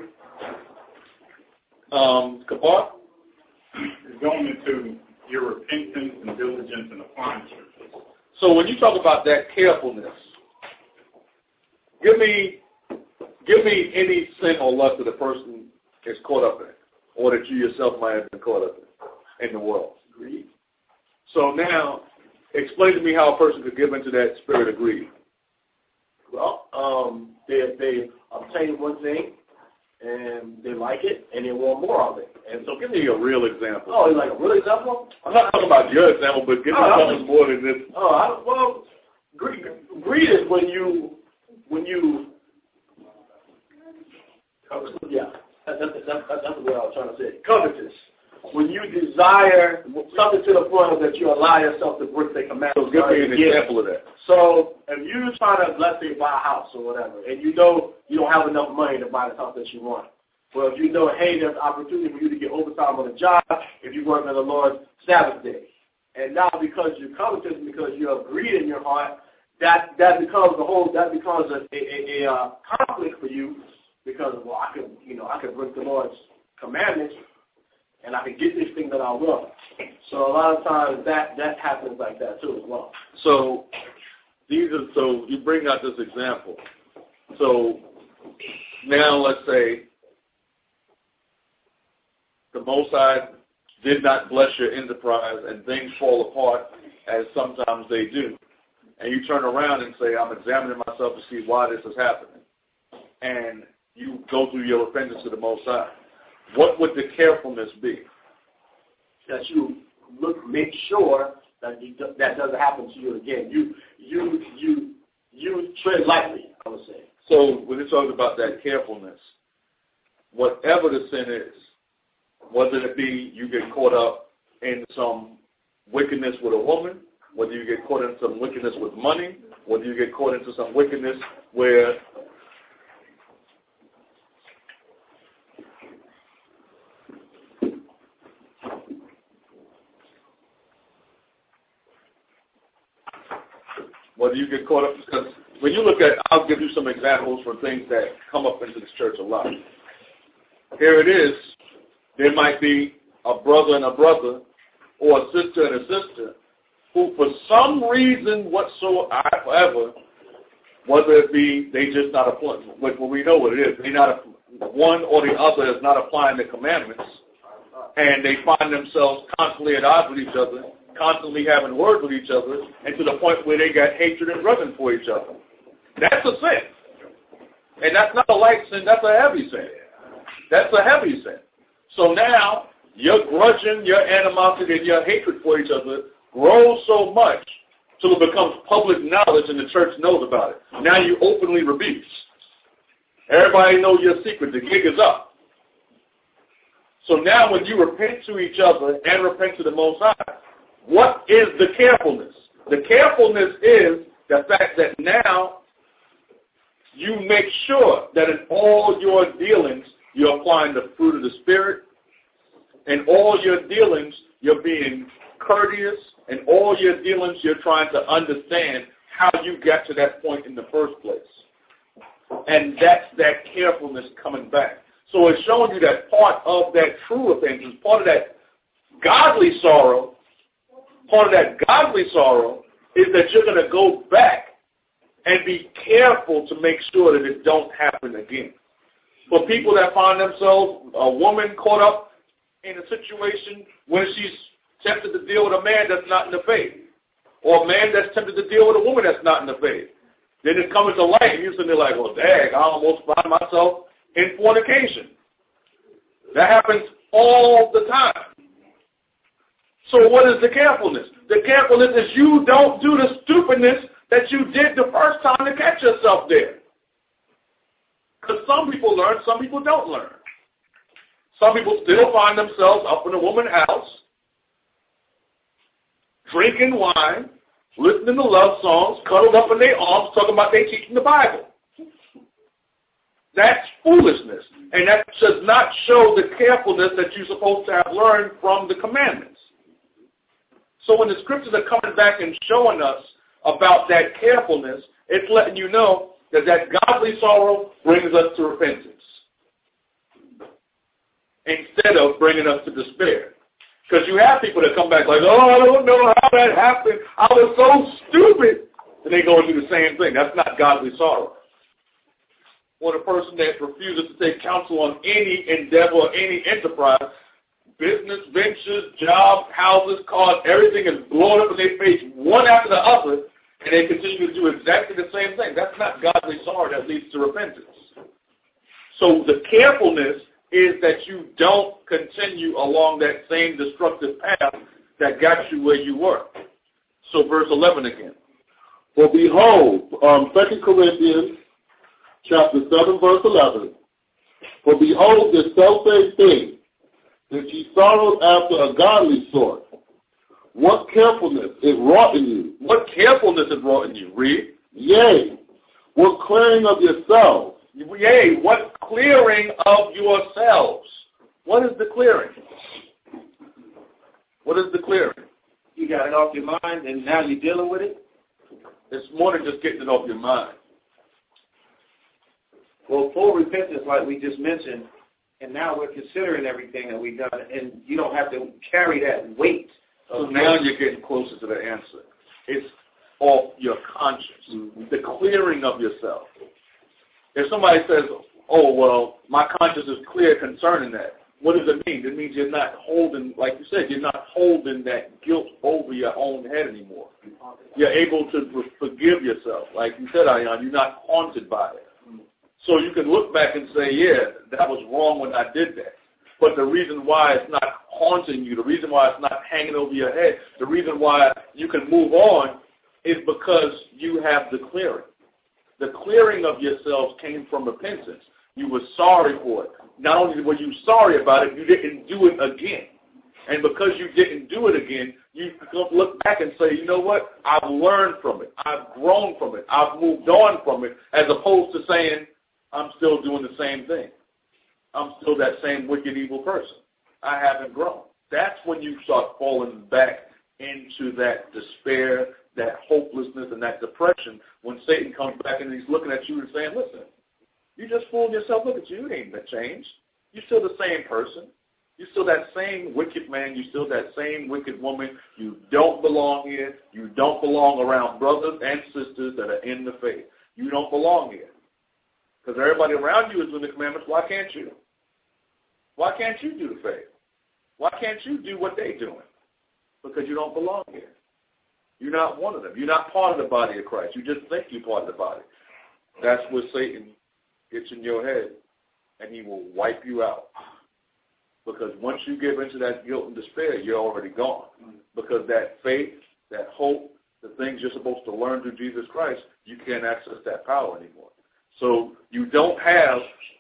Um, Kabar? It's going into your repentance and diligence and applying scriptures. So when you talk about that carefulness, give me give me any sin or lust that a person is caught up in, or that you yourself might have been caught up in, in the world. Greed. So now, explain to me how a person could give into that spirit of greed. Well, um, they they obtain one thing, and they like it, and they want more of it. And so give me a real example. Oh, like a real example? I'm not talking about your example, but give me oh, something more than this. Oh, I, well, greed, greed is when you when you Yeah, that's, that's, that's, that's what I was trying to say. Covetous. When you desire something to the point that you allow yourself to break the commandments. So give me an example of that. So if you're trying to, let's say, buy a house or whatever, and you know you don't have enough money to buy the house that you want. Well, if you know, hey, there's opportunity for you to get overtime on the job if you work on the Lord's Sabbath day. And now because you're covetous, because you have greed in your heart, that that becomes the whole, that becomes a, a, a, a uh, conflict for you because, well, I can, you know, I can break the Lord's commandments and I can get this thing that I want. So a lot of times that, that happens like that too as well. So these are, so you bring out this example. So now let's say the Most High did not bless your enterprise and things fall apart as sometimes they do. And you turn around and say, I'm examining myself to see why this is happening. And you go through your repentance to the Most High. What would the carefulness be? That you look, make sure that you, that doesn't happen to you again. You you you you tread lightly, I would say. So when it talks about that carefulness, whatever the sin is, whether it be you get caught up in some wickedness with a woman, whether you get caught in some wickedness with money, whether you get caught into some wickedness where whether you get caught up, because when you look at, I'll give you some examples for things that come up into this church a lot. Here it is. There might be a brother and a brother or a sister and a sister who for some reason whatsoever, whether it be they just not applying, well, we know what it is, they not, one or the other is not applying the commandments, and they find themselves constantly at odds with each other, constantly having words with each other, and to the point where they got hatred and reverence for each other. That's a sin. And that's not a light sin, that's a heavy sin. That's a heavy sin. So now, your grudging, your animosity, and your hatred for each other grows so much till it becomes public knowledge and the church knows about it. Now you openly rebuke. Everybody knows your secret. The gig is up. So now when you repent to each other and repent to the Most High, what is the carefulness? The carefulness is the fact that now you make sure that in all your dealings, you're applying the fruit of the Spirit. In all your dealings, you're being courteous. In all your dealings, you're trying to understand how you got to that point in the first place. And that's that carefulness coming back. So it's showing you that part of that true repentance, part of that godly sorrow, part of that godly sorrow is that you're going to go back and be careful to make sure that it don't happen again. For people that find themselves, a woman caught up in a situation when she's tempted to deal with a man that's not in the faith, or a man that's tempted to deal with a woman that's not in the faith, then it comes to light, and you're sitting there like, well, dang, I almost find myself in fornication. That happens all the time. So what is the carefulness? The carefulness is you don't do the stupidness that you did the first time to catch yourself there. Because some people learn, some people don't learn. Some people still find themselves up in a woman's house, drinking wine, listening to love songs, cuddled up in their arms, talking about they teaching the Bible. That's foolishness. And that does not show the carefulness that you're supposed to have learned from the commandments. So when the scriptures are coming back and showing us about that carefulness, it's letting you know that that godly sorrow brings us to repentance instead of bringing us to despair. Because you have people that come back like, oh, I don't know how that happened. I was so stupid. And they go and do the same thing. That's not godly sorrow. Or the person that refuses to take counsel on any endeavor or any enterprise, business, ventures, jobs, houses, cars, everything is blown up in their face one after the other, and they continue to do exactly the same thing. That's not godly sorrow that leads to repentance. So the carefulness is that you don't continue along that same destructive path that got you where you were. So verse eleven again. For behold, um, Second Corinthians chapter seven, verse eleven, For behold, this selfsame thing, that ye sorrowed after a godly sort, what carefulness it wrought in you. What carefulness it wrought in you. Read. Yea, what clearing of yourselves. Yea, what clearing of yourselves. What is the clearing? What is the clearing? You got it off your mind, and now you're dealing with it? It's more than just getting it off your mind. Well, full repentance, like we just mentioned, and now we're considering everything that we've done, and you don't have to carry that weight. So now you're getting closer to the answer. It's off your conscience, mm-hmm. the clearing of yourself. If somebody says, oh, well, my conscience is clear concerning that, what does it mean? It means you're not holding, like you said, you're not holding that guilt over your own head anymore. You're able to forgive yourself. Like you said, Ayan, you're not haunted by it. So you can look back and say, yeah, that was wrong when I did that. But the reason why it's not haunting you, the reason why it's not hanging over your head, the reason why you can move on is because you have the clearing. The clearing of yourselves came from repentance. You were sorry for it. Not only were you sorry about it, you didn't do it again. And because you didn't do it again, you can look back and say, you know what? I've learned from it. I've grown from it. I've moved on from it, as opposed to saying, I'm still doing the same thing. I'm still that same wicked, evil person. I haven't grown. That's when you start falling back into that despair, that hopelessness, and that depression, when Satan comes back and he's looking at you and saying, listen, you just fooled yourself. Look at you. You ain't been changed. You're still the same person. You're still that same wicked man. You're still that same wicked woman. You don't belong here. You don't belong around brothers and sisters that are in the faith. You don't belong here. Because everybody around you is doing the commandments. Why can't you? Why can't you do the faith? Why can't you do what they're doing? Because you don't belong here. You're not one of them. You're not part of the body of Christ. You just think you're part of the body. That's where Satan gets in your head, and he will wipe you out. Because once you give into that guilt and despair, you're already gone. Because that faith, that hope, the things you're supposed to learn through Jesus Christ, you can't access that power anymore. So you don't have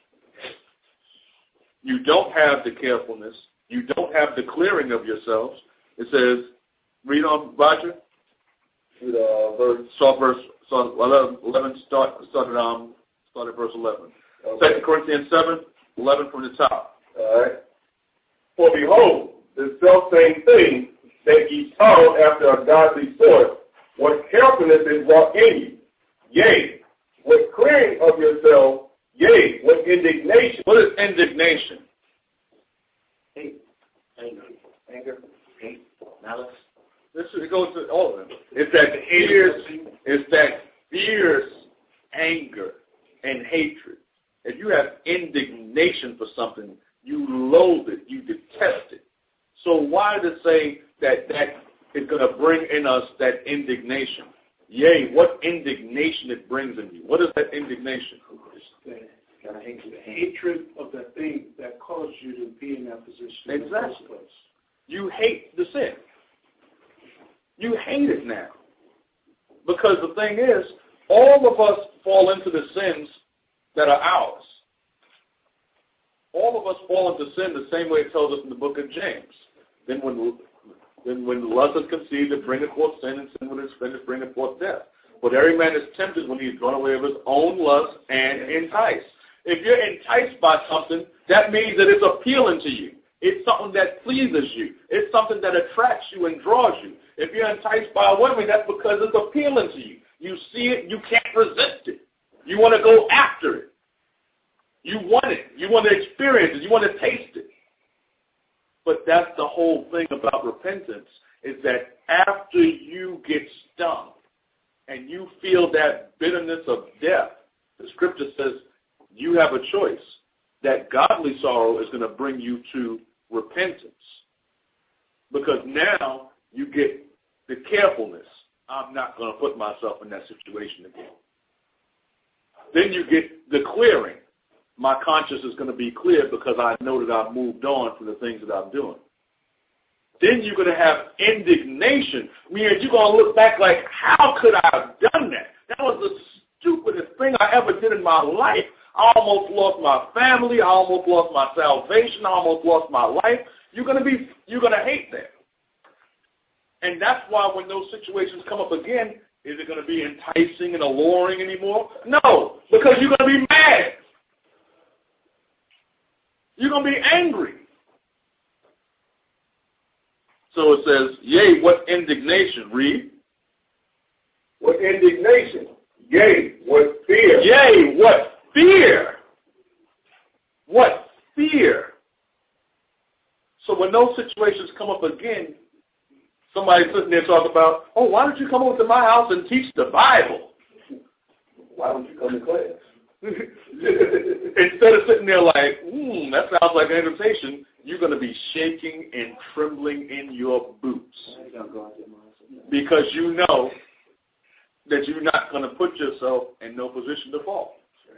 you don't have the carefulness. You don't have the clearing of yourselves. It says, read on, Roger. Read, uh, verse. Start verse. Start eleven. eleven start. Started um. Started verse eleven. Okay. Second Corinthians seven. Eleven from the top. All right. For behold, the selfsame thing that ye sorrow after a godly sort, what carefulness is wrought in you. Yea, what clearing of yourself, yea, what indignation. What is indignation? Hate, anger, anger, hate, malice. This is, it goes to all of them. It's that fierce, it's that fierce anger and hatred. If you have indignation for something, you loathe it, you detest it. So why to say that that is going to bring in us that indignation? Yea, what indignation it brings in you. What is that indignation? The hatred of that thing that caused you to be in that position. Exactly. In the first place. You hate the sin. You hate it now. Because the thing is, all of us fall into the sins that are ours. All of us fall into sin the same way it tells us in the book of James. Then when Then when lust is conceived, it bringeth forth sin, and sin when it is finished, bringeth forth death. But every man is tempted when he is drawn away of his own lust and enticed. If you're enticed by something, that means that it's appealing to you. It's something that pleases you. It's something that attracts you and draws you. If you're enticed by a woman, that's because it's appealing to you. You see it, you can't resist it. You want to go after it. You want it. You want to experience it. You want to taste it. But that's the whole thing about repentance, is that after you get stung and you feel that bitterness of death, the scripture says you have a choice. That godly sorrow is going to bring you to repentance. Because now you get the carefulness. I'm not going to put myself in that situation again. Then you get the clearing. My conscience is going to be clear because I know that I've moved on from the things that I'm doing. Then you're going to have indignation, meaning you're going to look back like, how could I have done that? That was the stupidest thing I ever did in my life. I almost lost my family. I almost lost my salvation. I almost lost my life. You're going to be, you're going to hate that. And that's why when those situations come up again, is it going to be enticing and alluring anymore? No, because you're going to be mad. You're going to be angry. So it says, yea, what indignation? Read. What indignation? Yea, what fear? Yea, what fear? What fear? So when those situations come up again, somebody's sitting there talking about, oh, why don't you come over to my house and teach the Bible? Why don't you come to class? Instead of sitting there like, hmm, that sounds like an invitation, you're going to be shaking and trembling in your boots. Because you know that you're not going to put yourself in no position to fall.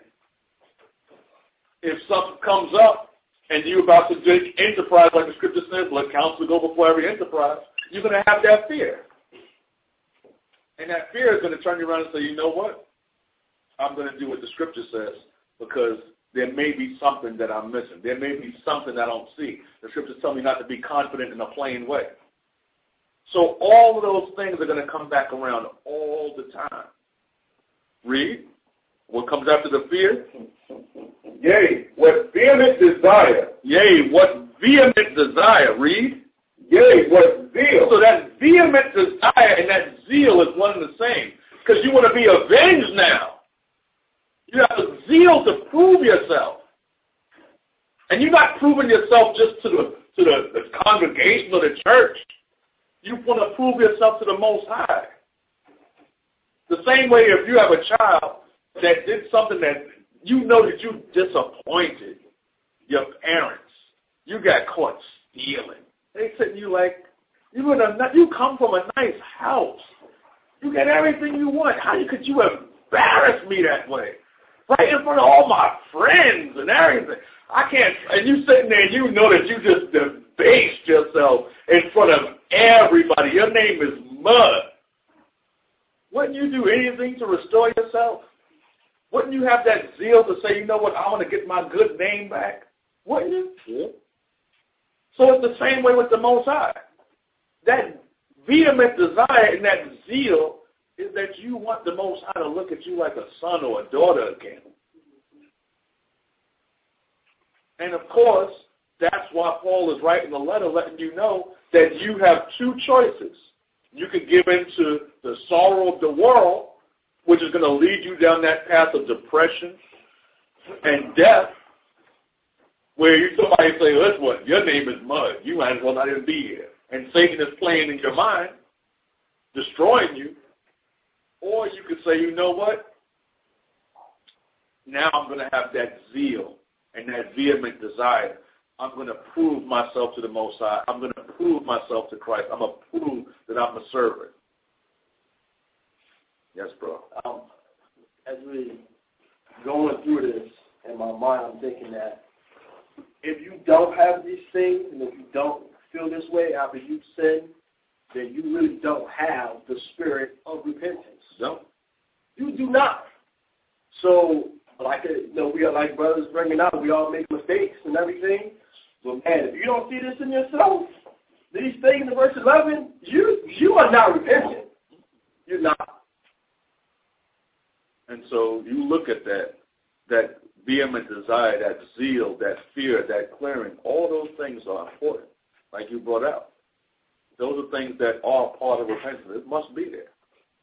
If something comes up and you're about to take enterprise, like the scripture says, let counsel go before every enterprise, you're going to have that fear. And that fear is going to turn you around and say, you know what? I'm going to do what the scripture says because there may be something that I'm missing. There may be something I don't see. The scriptures tell me not to be confident in a plain way. So all of those things are going to come back around all the time. Read. What comes after the fear? Yea, what vehement desire. Yea, what vehement desire. Read. Yea, what zeal. So that vehement desire and that zeal is one and the same. Because you want to be avenged now. You have the zeal to prove yourself. And you're not proving yourself just to the to the, the congregation or the church. You want to prove yourself to the Most High. The same way if you have a child that did something that you know that you disappointed your parents. You got caught stealing. They sitting you like, you in a, you come from a nice house. You get everything you want. How could you embarrass me that way? Right in front of all my friends and everything. I can't, and you sitting there and you know that you just debased yourself in front of everybody. Your name is mud. Wouldn't you do anything to restore yourself? Wouldn't you have that zeal to say, you know what, I want to get my good name back? Wouldn't you? Yeah. So it's the same way with the Most High. That vehement desire and that zeal is that you want the Most High to look at you like a son or a daughter again. And, of course, that's why Paul is writing the letter letting you know that you have two choices. You can give in to the sorrow of the world, which is going to lead you down that path of depression and death, where you somebody say, listen, what, your name is mud. You might as well not even be here. And Satan is playing in your mind, destroying you. Or you could say, you know what? Now I'm going to have that zeal and that vehement desire. I'm going to prove myself to the Most High. I'm going to prove myself to Christ. I'm going to prove that I'm a servant. Yes, bro. Um, as we going through this, in my mind, I'm thinking that if you don't have these things and if you don't feel this way after you've sinned, then you really don't have the spirit of repentance. No. You do not. So, like you know, we are like brothers bringing out, we all make mistakes and everything. But man, if you don't see this in yourself, these things in verse eleven, you you are not repentant. You're not. And so you look at that, that vehement desire, that zeal, that fear, that clearing, all those things are important, like you brought out. Those are things that are part of repentance. It must be there.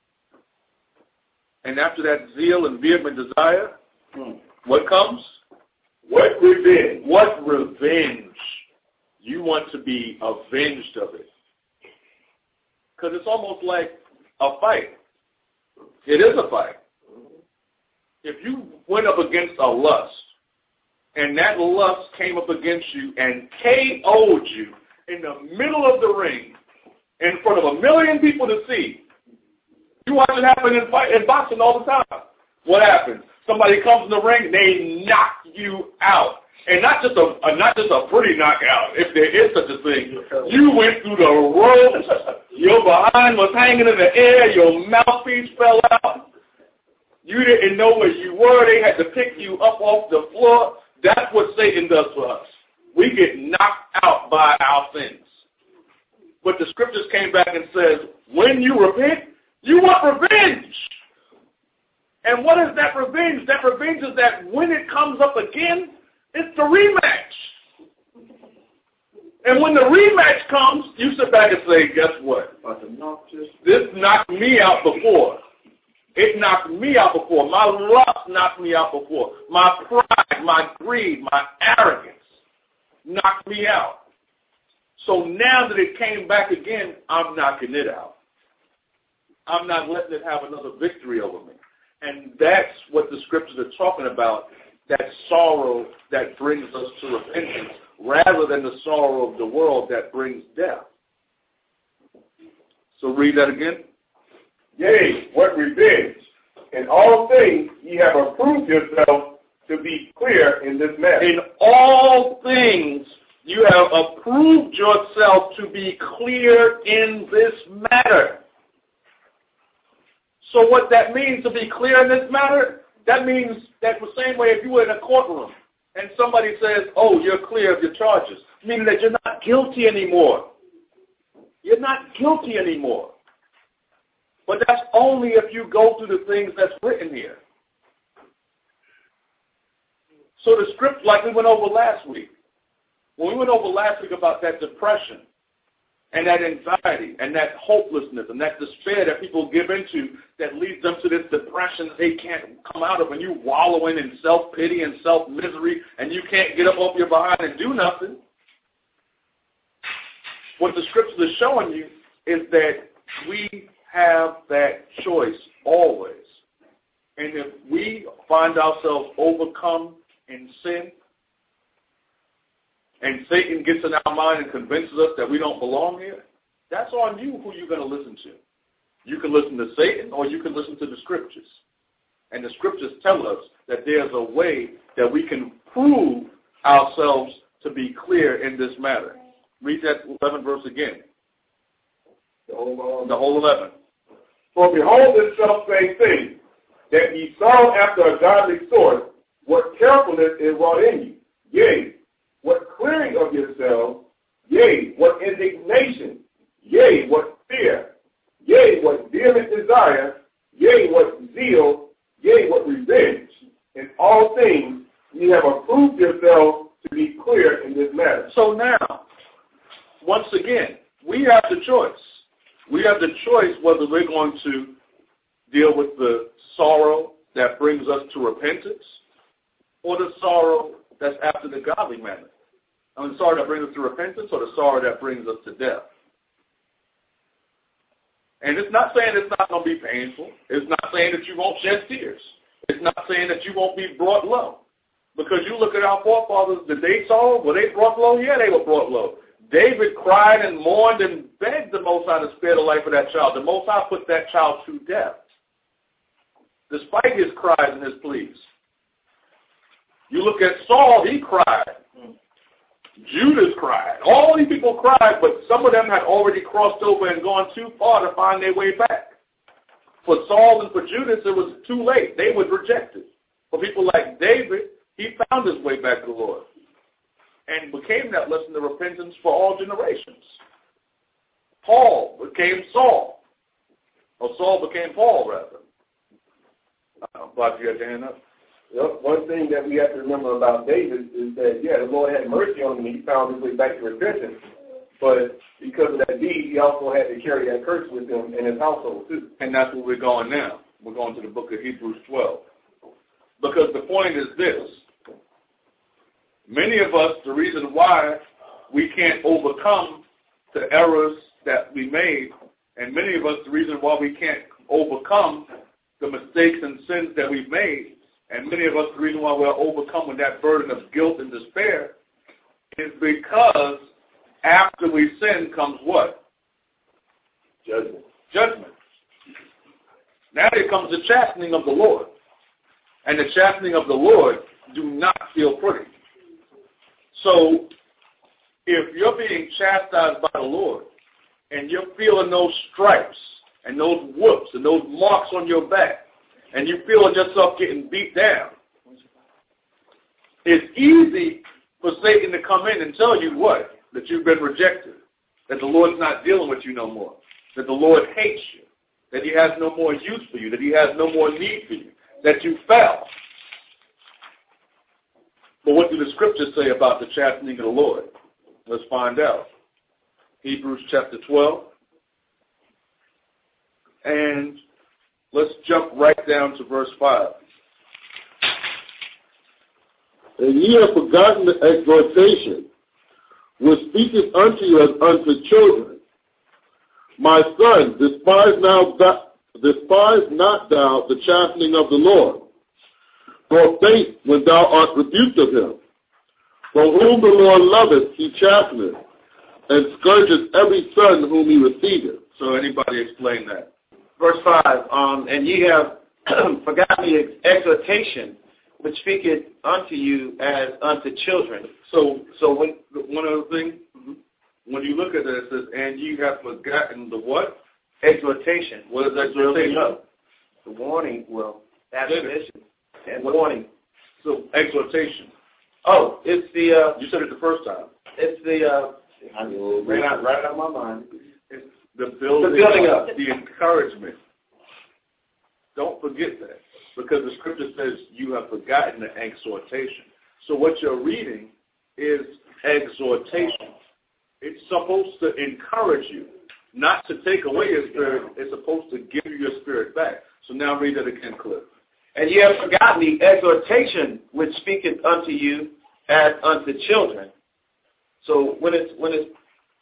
And after that zeal and vehement desire, hmm, what comes? What revenge? What revenge? You want to be avenged of it. Because it's almost like a fight. It is a fight. If you went up against a lust, and that lust came up against you and K O'd you in the middle of the ring, in front of a million people to see, you watch it happen in, fight, in boxing all the time. What happens? Somebody comes in the ring, they knock you out. And not just a, a not just a pretty knockout, if there is such a thing. You went through the ropes, your behind was hanging in the air, your mouthpiece fell out. You didn't know where you were. They had to pick you up off the floor. That's what Satan does for us. We get knocked out by our sins. But the scriptures came back and says, when you repent, you want revenge. And what is that revenge? That revenge is that when it comes up again, it's the rematch. And when the rematch comes, you sit back and say, guess what? This knocked me out before. It knocked me out before. My lust knocked me out before. My pride, my greed, my arrogance knocked me out. So now that it came back again, I'm knocking it out. I'm not letting it have another victory over me. And that's what the scriptures are talking about, that sorrow that brings us to repentance, rather than the sorrow of the world that brings death. So read that again. Yea, what revenge? In all things ye have approved yourself to be clear in this matter. In all things you have approved yourself to be clear in this matter. So what that means to be clear in this matter, that means that the same way if you were in a courtroom and somebody says, oh, you're clear of your charges, meaning that you're not guilty anymore. You're not guilty anymore. But that's only if you go through the things that's written here. So the script, like we went over last week, when we went over last week about that depression and that anxiety and that hopelessness and that despair that people give into that leads them to this depression they can't come out of, and you wallowing in self-pity and self-misery and you can't get up off your behind and do nothing. What the scriptures are showing you is that we have that choice always. And if we find ourselves overcome in sin, and Satan gets in our mind and convinces us that we don't belong here, that's on you who you're going to listen to. You can listen to Satan or you can listen to the scriptures. And the scriptures tell us that there's a way that we can prove ourselves to be clear in this matter. Read that eleventh verse again. The whole, the whole eleven. For behold this selfsame thing, that ye sought after a godly source, what carefulness is wrought in you. Yea, what clearing of yourselves, yea, what indignation, yea, what fear, yea, what vehement desire, yea, what zeal, yea, what revenge. In all things ye have approved yourselves to be clear in this matter. So now, once again, we have the choice. We have the choice whether we're going to deal with the sorrow that brings us to repentance or the sorrow that's after the godly manner. I mean, the sorrow that brings us to repentance or the sorrow that brings us to death. And it's not saying it's not going to be painful. It's not saying that you won't shed tears. It's not saying that you won't be brought low. Because you look at our forefathers, did they sorrow? Were they brought low? Yeah, they were brought low. David cried and mourned and begged the Most High to spare the life of that child. The Most High put that child to death, despite his cries and his pleas. You look at Saul, he cried. Judas cried. All these people cried, but some of them had already crossed over and gone too far to find their way back. For Saul and for Judas, it was too late. They were rejected. For people like David, he found his way back to the Lord and became that lesson of repentance for all generations. Paul became Saul, or Saul became Paul, rather. Uh, Bob, you got your hand up? Yep. One thing that we have to remember about David is that, yeah, the Lord had mercy on him and he found his way back to repentance. But because of that deed, he also had to carry that curse with him in his household, too. And that's where we're going now. We're going to the book of Hebrews twelve. Because the point is this. Many of us, the reason why we can't overcome the errors that we made, and many of us, the reason why we can't overcome the mistakes and sins that we've made, and many of us, the reason why we're overcome with that burden of guilt and despair, is because after we sin comes what? Judgment. Judgment. Now here comes the chastening of the Lord. And the chastening of the Lord do not feel pretty. So if you're being chastised by the Lord and you're feeling those stripes and those whoops and those marks on your back, and you feel yourself getting beat down, it's easy for Satan to come in and tell you what? That you've been rejected, that the Lord's not dealing with you no more, that the Lord hates you, that he has no more use for you, that he has no more need for you, that you fell. But what do the scriptures say about the chastening of the Lord? Let's find out. Hebrews chapter twelve. And let's jump right down to verse five. And ye have forgotten the exhortation which speaketh unto you as unto children. My son, despise now that, despise not thou the chastening of the Lord, nor faint when thou art rebuked of him. For whom the Lord loveth, he chasteneth, and scourges every son whom he receiveth. So anybody explain that? Verse five, um, and ye have forgotten the exhortation which speaketh unto you as unto children. So, so when, one other thing, mm-hmm. when you look at that, it says, and ye have forgotten the what? Exhortation. What is exhortation? The warning, well, admonition and warning. So, exhortation. Oh, it's the... Uh, you said it the first time. It's the... Uh, I ran out, right out of my mind. It's the building, the building up. The encouragement. Don't forget that. Because the scripture says you have forgotten the exhortation. So what you're reading is exhortation. It's supposed to encourage you, not to take away your spirit. It's supposed to give you your spirit back. So now read that again, Cliff. And ye have forgotten the exhortation which speaketh unto you as unto children. So when it's when it's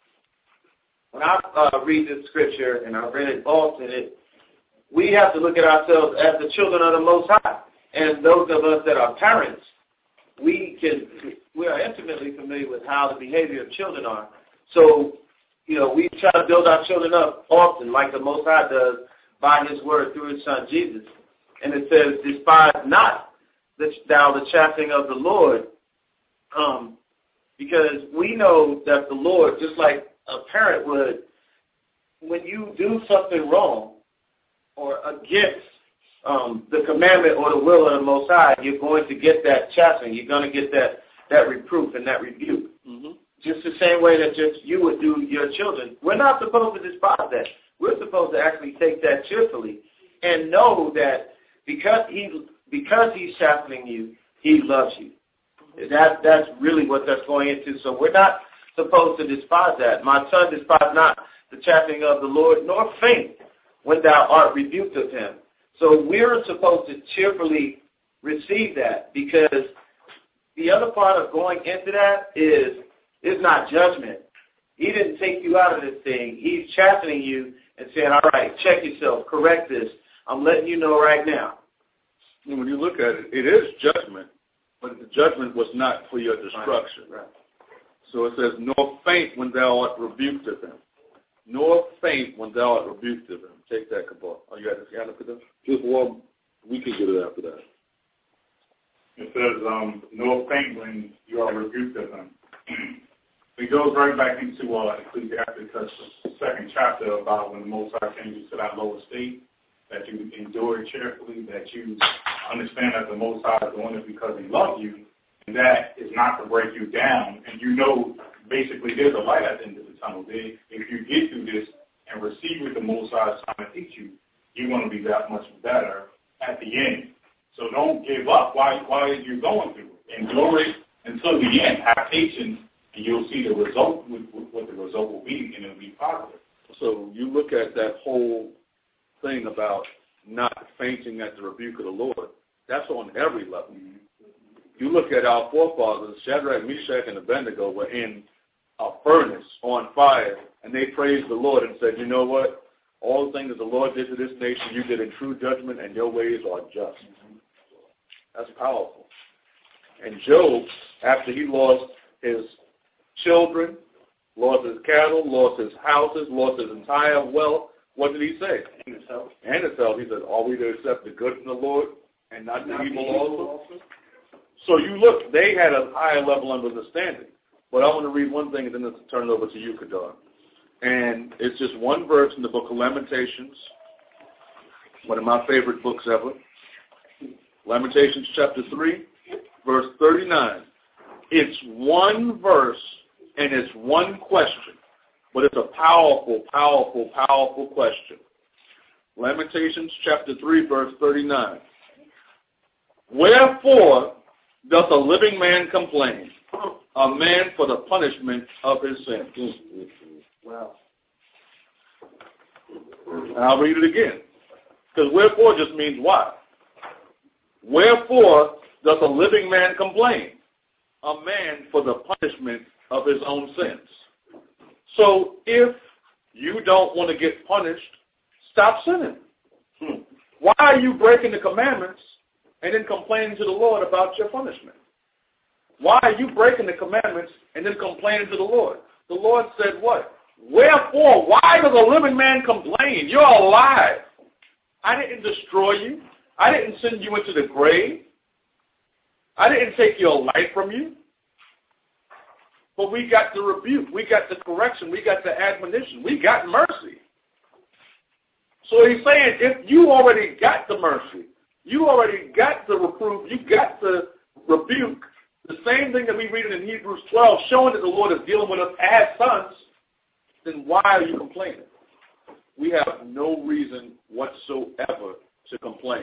when I uh, read this scripture, and I read it often, it we have to look at ourselves as the children of the Most High. And those of us that are parents, we can we are intimately familiar with how the behavior of children are. So, you know, we try to build our children up often, like the Most High does by his word through his son Jesus. And it says, despise not the, thou the chastening of the Lord, um, because we know that the Lord, just like a parent would, when you do something wrong, or against um, the commandment or the will of the Most High, you're going to get that chastening. You're going to get that, that reproof and that rebuke. Mm-hmm. Just the same way that just you would do your children. We're not supposed to despise that. We're supposed to actually take that cheerfully and know that because he because he's chastening you, he loves you. That that's really what that's going into. So we're not supposed to despise that. My son, despise not the chastening of the Lord, nor faint when thou art rebuked of him. So we're supposed to cheerfully receive that, because the other part of going into that is is not judgment. He didn't take you out of this thing. He's chastening you and saying, all right, check yourself, correct this. I'm letting you know right now. And when you look at it, it is judgment, but the judgment was not for your destruction. Right. So it says, nor faint when thou art rebuked of him. Nor faint when thou art rebuked of him. Take that, Kabal. Oh, you got it? You got it for them? Just one. We can get it after that. It says, um, nor faint when you are rebuked of him. It goes right back into uh, Ecclesiastes, the second chapter, about when the Most High sends you to that lower state, that you endure it cheerfully, that you understand that the Most High is doing it because he loves you, and that is not to break you down. And you know, basically, there's a light at the end of the tunnel. If you get through this and receive what the Most High is trying to teach you, you're going to be that much better at the end. So don't give up while, while you're going through it. Endure it until the end. Have patience, and you'll see the result, what the result will be, and it'll be positive. So you look at that whole thing about not fainting at the rebuke of the Lord. That's on every level. Mm-hmm. You look at our forefathers, Shadrach, Meshach, and Abednego were in a furnace on fire, and they praised the Lord and said, you know what? All the things that the Lord did to this nation, you did in true judgment, and your ways are just. Mm-hmm. That's powerful. And Job, after he lost his children, lost his cattle, lost his houses, lost his entire wealth, what did he say? And his health. And his health. He said, are we to accept the good from the Lord and not the evil also? So you look, they had a higher level of understanding. But I want to read one thing and then let's turn it over to you, Kadar. And it's just one verse in the book of Lamentations, one of my favorite books ever. Lamentations chapter three, verse thirty-nine. It's one verse and it's one question, but it's a powerful, powerful, powerful question. Lamentations chapter three, verse thirty-nine. Wherefore doth a living man complain, a man for the punishment of his sins? Wow. And I'll read it again. Because wherefore just means why. Wherefore doth a living man complain, a man for the punishment of his own sins? So if you don't want to get punished, stop sinning. Hmm. Why are you breaking the commandments and then complaining to the Lord about your punishment? Why are you breaking the commandments and then complaining to the Lord? The Lord said what? Wherefore, why does a living man complain? You're alive. I didn't destroy you. I didn't send you into the grave. I didn't take your life from you. But we got the rebuke. We got the correction. We got the admonition. We got mercy. So he's saying if you already got the mercy, you already got the reproof, you got the rebuke, the same thing that we read in Hebrews twelve, showing that the Lord is dealing with us as sons, then why are you complaining? We have no reason whatsoever to complain.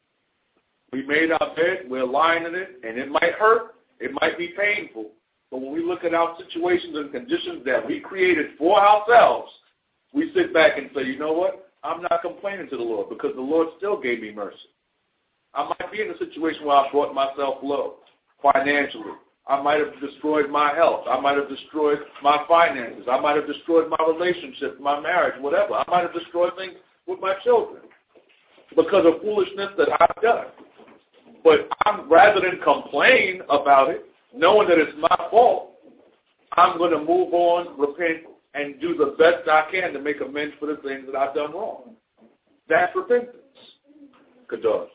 We made our bed, we're lying in it, and it might hurt, it might be painful, but when we look at our situations and conditions that we created for ourselves, we sit back and say, you know what? I'm not complaining to the Lord because the Lord still gave me mercy. I might be in a situation where I brought myself low financially. I might have destroyed my health. I might have destroyed my finances. I might have destroyed my relationship, my marriage, whatever. I might have destroyed things with my children because of foolishness that I've done. But I'm, rather than complain about it, knowing that it's my fault, I'm going to move on, repent, and do the best I can to make amends for the things that I've done wrong. That's repentance. Kadar.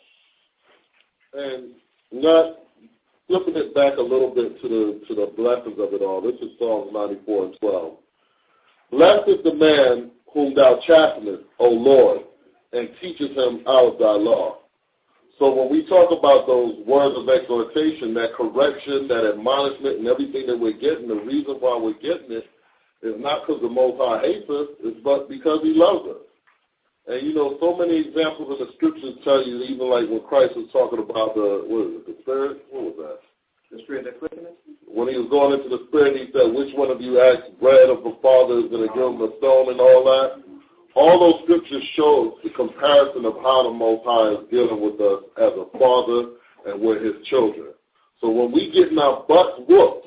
And not flipping it back a little bit to the to the blessings of it all. This is Psalms ninety-four and twelve. Blessed is the man whom thou chastenest, O Lord, and teachest him out of thy law. So when we talk about those words of exhortation, that correction, that admonishment, and everything that we're getting, the reason why we're getting it is not because the Most High hates us, it's but because he loves us. And, you know, so many examples in the scriptures tell you, even like when Christ was talking about the, what is it, the spirit? What was that? The spirit that quickeneth? When he was going into the spirit, he said, which one of you asks bread of the Father is going to give him a stone and all that? All those scriptures show the comparison of how the Most High is dealing with us as a father and we're his children. So when we getting our butts whooped,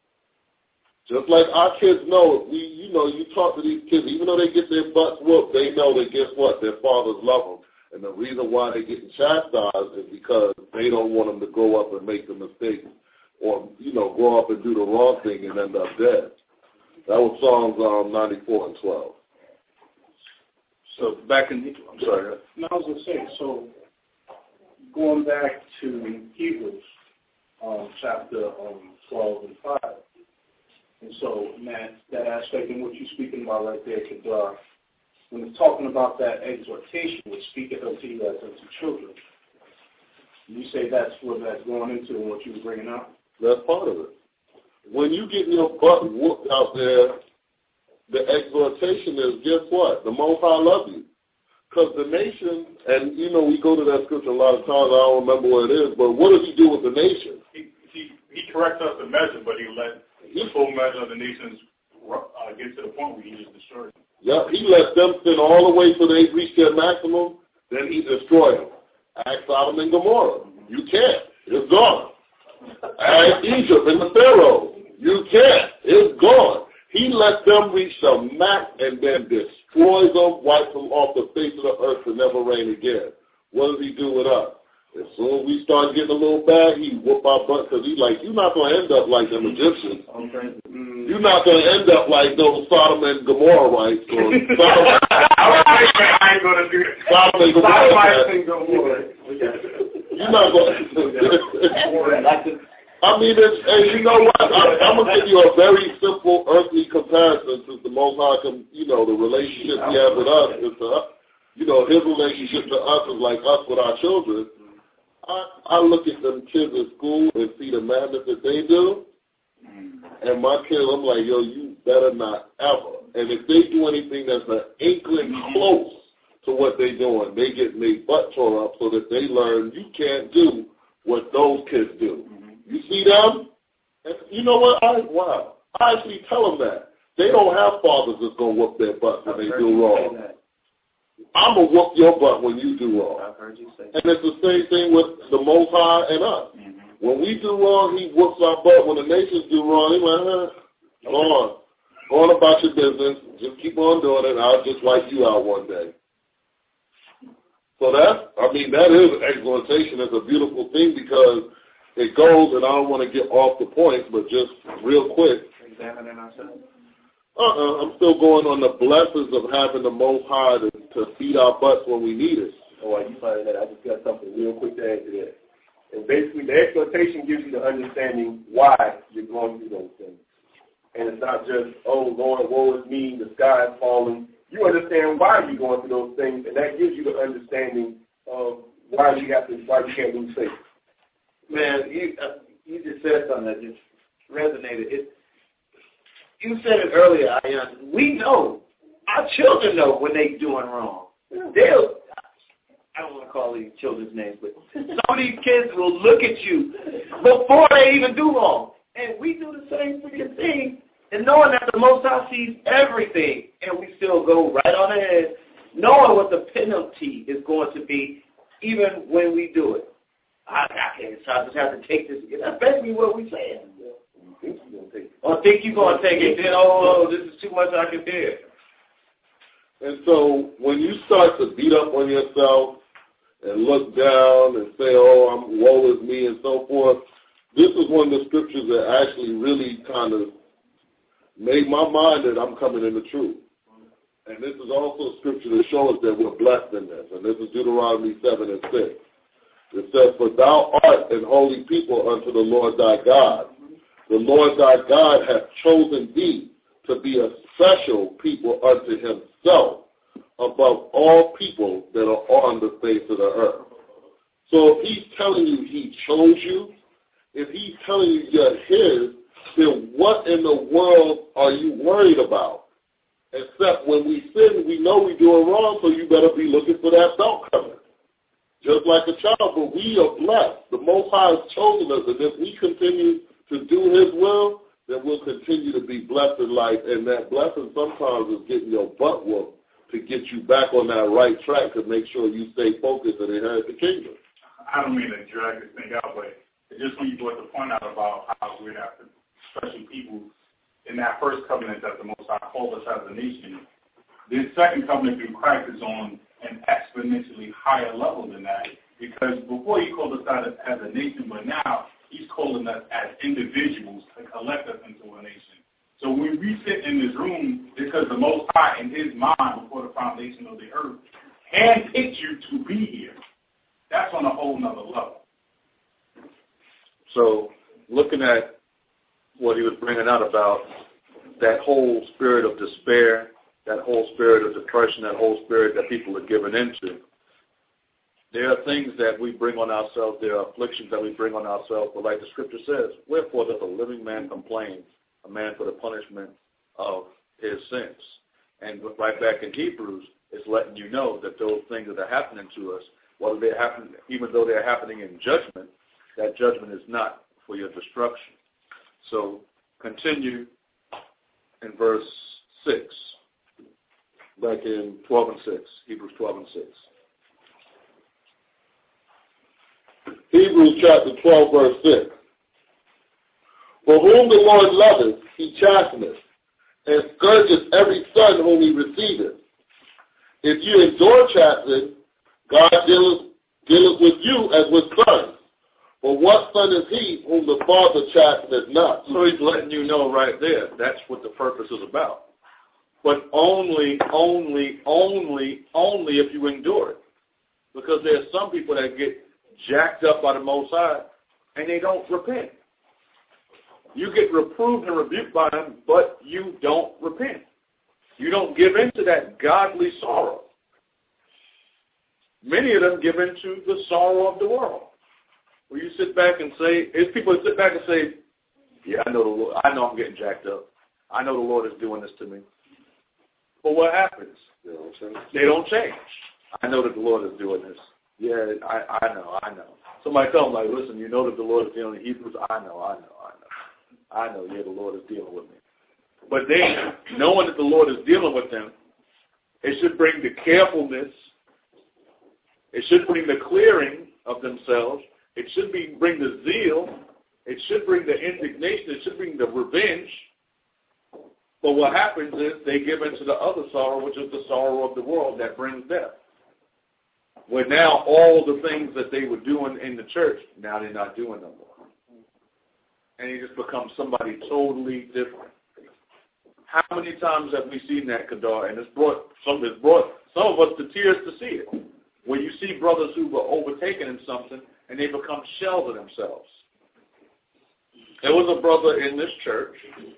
just like our kids know, we, you know, you talk to these kids, even though they get their butts whooped, they know that guess what? Their fathers love them. And the reason why they're getting chastised is because they don't want them to grow up and make the mistake or, you know, grow up and do the wrong thing and end up dead. That was Psalms um, ninety-four and twelve. So back in, I'm sorry. No, I was going to say, so going back to Hebrews um, chapter um, twelve and five, and so, Matt, that aspect in what you're speaking about right there, Kadar, when it's talking about that exhortation, which speaketh unto you as unto children, you say that's what that's going into and what you were bringing up? That's part of it. When you get your butt whooped out there, the exhortation is, guess what? The Most High love you. Because the nation, and, you know, we go to that scripture a lot of times, I don't remember what it is, but what does he do with the nation? He, he, he corrects us the measure, but he let the full measure of the nations uh, get to the point where he just destroyed them. Yeah, he let them sin all the way till they reach their maximum, then he destroyed them. Ask Sodom and Gomorrah. You can't. It's gone. Ask Egypt and the Pharaoh. You can't. It's gone. He let them reach the max and then destroys them, wipes them off the face of the earth to never reign again. What does he do with us? As soon as we start getting a little bad, he whoop our butt because he's like, you're not going to end up like them Egyptians. Okay. Mm. You're not going to end up like those Sodom and Gomorrah, right? So Sodom, I ain't going to do it. Sodom and Gomorrah. You're not going to. I mean, it's, and you know what? I, I'm going to give you a very simple earthly comparison since the Most High, can, you know, the relationship he has with us is to, you know, his relationship to us is like us with our children. I, I look at them kids at school and see the madness that they do, and my kids, I'm like, yo, you better not ever. And if they do anything that's an inkling close to what they're doing, they get their butt tore up so that they learn you can't do what those kids do. You see them? And you know what? I wow. I actually tell them that. They don't have fathers that's going to whoop their butt when they do wrong. I'm going to whoop your butt when you do wrong. I've heard you say that. And it's the same thing with the Most High and us. Mm-hmm. When we do wrong, he whoops our butt. When the nations do wrong, he's like, eh, go on. Go on about your business. Just keep on doing it. I'll just wipe you out one day. So that, I mean, that is exploitation. It's a beautiful thing because it goes, and I don't want to get off the point, but just real quick. Examining ourselves. Uh-uh. I'm still going on the blessings of having the Most High to, to feed our butts when we need it. Oh, you find that? I just got something real quick to add to that. And basically, the exploitation gives you the understanding why you're going through those things. And it's not just, oh, Lord, woe is me, the sky is falling. You understand why you're going through those things, and that gives you the understanding of why you have to, why you can't lose faith. Man, you uh, you just said something that just resonated. It, you said it earlier, Ian. We know, our children know when they're doing wrong. They'll, I don't want to call these children's names, but some of these kids will look at you before they even do wrong. And we do the same freaking thing, and knowing that the Most High sees everything, and we still go right on ahead, knowing what the penalty is going to be, even when we do it. I, I, can't, so I just have to take this again. That's basically what we're saying. Or think you're going to take it, then, oh, oh, this is too much I can bear. And so when you start to beat up on yourself and look down and say, oh, I'm woe is me and so forth, this is one of the scriptures that actually really kind of made my mind that I'm coming in the truth. And this is also scripture that shows us that we're blessed in this. And this is Deuteronomy seven and six. It says, for thou art an holy people unto the Lord thy God. The Lord thy God hath chosen thee to be a special people unto himself above all people that are on the face of the earth. So if he's telling you he chose you, if he's telling you you're his, then what in the world are you worried about? Except when we sin, we know we're doing wrong, so you better be looking for that belt coming. Just like a child, but we are blessed. The Most High has chosen us, and if we continue to do his will, then we'll continue to be blessed in life. And that blessing sometimes is getting your butt whooped to get you back on that right track to make sure you stay focused and inherit the kingdom. I don't mean to drag this thing out, but just when you brought the point out about how we'd have to, especially people in that first covenant that the Most High called us as a nation, the second covenant through Christ is on an exponentially higher level than that. Because before he called us out as a nation, but now he's calling us as individuals to collect us into a nation. So when we sit in this room, because the Most High in his mind before the foundation of the earth handpicked you to be here. That's on a whole nother level. So looking at what he was bringing out about that whole spirit of despair, that whole spirit of depression, that whole spirit that people are given into, there are things that we bring on ourselves, there are afflictions that we bring on ourselves, but like the scripture says, wherefore does a living man complain, a man for the punishment of his sins? And right back in Hebrews, it's letting you know that those things that are happening to us, whether they're happening, even though they're happening in judgment, that judgment is not for your destruction. So continue in verse six, back in twelve and six, Hebrews twelve and six. Hebrews chapter twelve, verse six. For whom the Lord loveth, he chasteneth, and scourgeth every son whom he receiveth. If you endure chastening, God dealeth, dealeth with you as with sons. For what son is he whom the Father chasteneth not? So he's letting you know right there, that's what the purpose is about. But only, only, only, only if you endure it. Because there are some people that get jacked up by the Most High, and they don't repent. You get reproved and rebuked by him, but you don't repent. You don't give in to that godly sorrow. Many of them give in to the sorrow of the world. Will you sit back and say, it's people that sit back and say, yeah, I know the Lord, I know I'm getting jacked up. I know the Lord is doing this to me. But what happens? They don't change. They don't change. I know that the Lord is doing this. Yeah, I, I know, I know. Somebody tell them, like, listen, you know that the Lord is dealing with Hebrews? I know, I know, I know. I know, yeah, the Lord is dealing with me. But then, knowing that the Lord is dealing with them, it should bring the carefulness. It should bring the clearing of themselves. It should be bring the zeal. It should bring the indignation. It should bring the revenge. But what happens is they give into the other sorrow, which is the sorrow of the world that brings death. Where now all the things that they were doing in the church, now they're not doing no more. And he just becomes somebody totally different. How many times have we seen that, Kadar? And it's brought some, it's brought some of us to tears to see it. Where you see brothers who were overtaken in something and they become shells of themselves. There was a brother in this church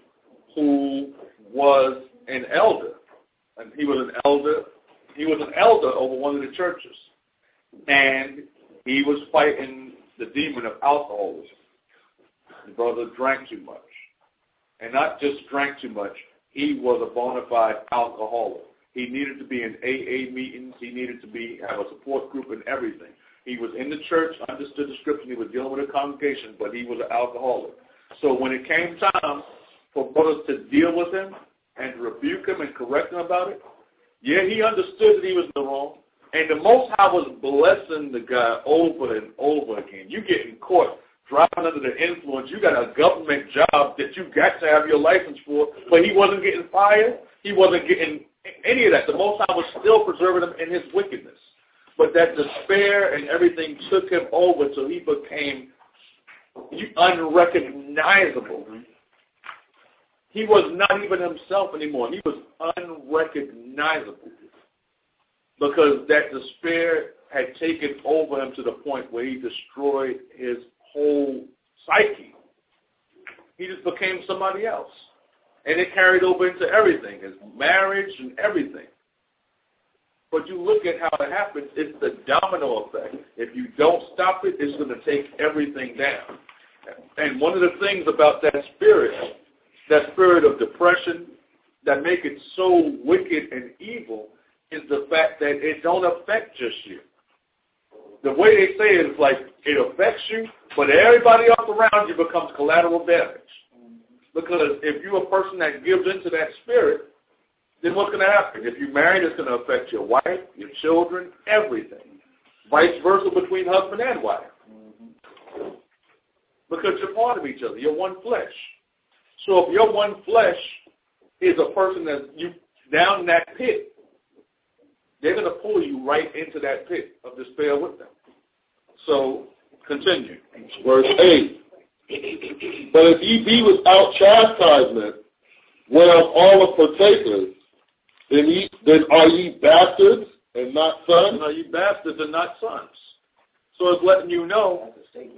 who was an elder. And he was an elder. He was an elder over one of the churches. And he was fighting the demon of alcoholism. The brother drank too much. And not just drank too much, he was a bona fide alcoholic. He needed to be in A A meetings. He needed to be have a support group and everything. He was in the church, understood the scripture. He was dealing with a congregation, but he was an alcoholic. So when it came time for brothers to deal with him and rebuke him and correct him about it, yeah, he understood that he was in the wrong. And the Most High was blessing the guy over and over again. You getting caught driving under the influence. You got a government job that you got to have your license for, but he wasn't getting fired. He wasn't getting any of that. The Most High was still preserving him in his wickedness. But that despair and everything took him over till he became unrecognizable. He was not even himself anymore. He was unrecognizable because that despair had taken over him to the point where he destroyed his whole psyche. He just became somebody else. And it carried over into everything, his marriage and everything. But you look at how it happens, it's the domino effect. If you don't stop it, it's going to take everything down. And one of the things about that spirit, that spirit of depression, that make it so wicked and evil, is the fact that it don't affect just you. The way they say it is like it affects you, but everybody else around you becomes collateral damage. Because if you're a person that gives into that spirit, then what's going to happen? If you're married, it's going to affect your wife, your children, everything. Vice versa between husband and wife. Because you're part of each other. You're one flesh. So if your one flesh is a person that's you down in that pit, they're going to pull you right into that pit of despair with them. So, continue. Verse eight. But if ye be without chastisement, whereof all are partakers, then, ye, then are ye bastards and not sons? No, ye bastards and not sons. So it's letting you know.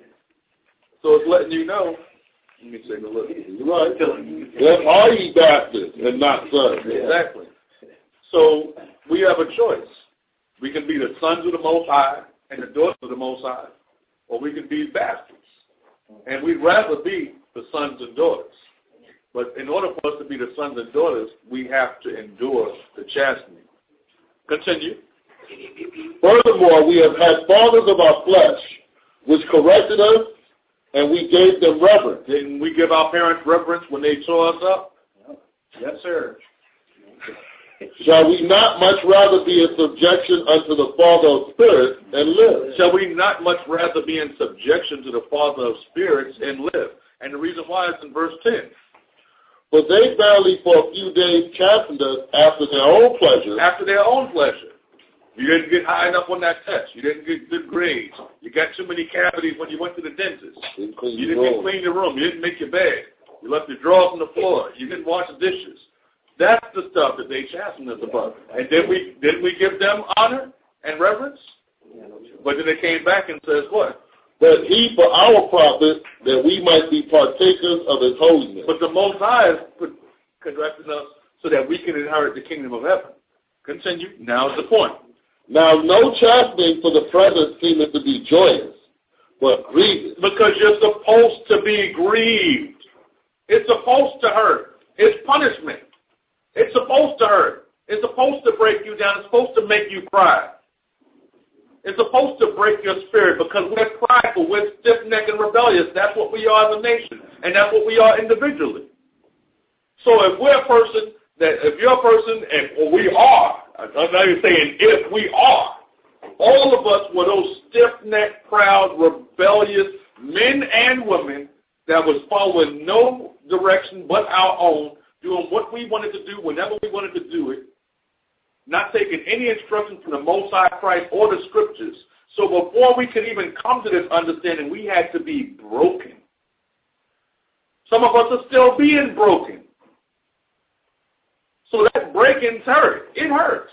So it's letting you know. Let me take a look. You're right. Then are ye bastards and not sons? Exactly. So we have a choice. We can be the sons of the Most High and the daughters of the Most High, or we can be bastards. And we'd rather be the sons and daughters. But in order for us to be the sons and daughters, we have to endure the chastening. Continue. Furthermore, we have had fathers of our flesh, which corrected us, and we gave them reverence. Didn't we give our parents reverence when they tore us up? Yes, sir. Shall we not much rather be in subjection unto the Father of spirits and live? Shall we not much rather be in subjection to the Father of spirits and live? And the reason why is in verse ten. For they barely for a few days chastened us after their own pleasure. After their own pleasure. You didn't get high enough on that test. You didn't get good grades. You got too many cavities when you went to the dentist. Didn't you didn't get clean your room. You didn't make your bed. You left your drawers on the floor. You didn't wash the dishes. That's the stuff that they chastened us about. And then we didn't we give them honor and reverence? But then they came back and says what? But he for our profit, that we might be partakers of his holiness. But the Most High has conducted us so that we can inherit the kingdom of heaven. Continue. Now is the point. Now no chastening for the present seemeth to be joyous, What, grievous? Because you're supposed to be grieved. It's supposed to hurt. It's punishment. It's supposed to hurt. It's supposed to break you down. It's supposed to make you cry. It's supposed to break your spirit because we're prideful, we're stiff-necked and rebellious. That's what we are as a nation, and that's what we are individually. So if we're a person, that if you're a person, and or we are, I'm not even saying if, we are, all of us were those stiff-necked, proud, rebellious men and women that was following no direction but our own, doing what we wanted to do whenever we wanted to do it, not taking any instruction from the Most High Christ or the Scriptures. So before we could even come to this understanding, we had to be broken. Some of us are still being broken. So that breaking hurt. It hurts.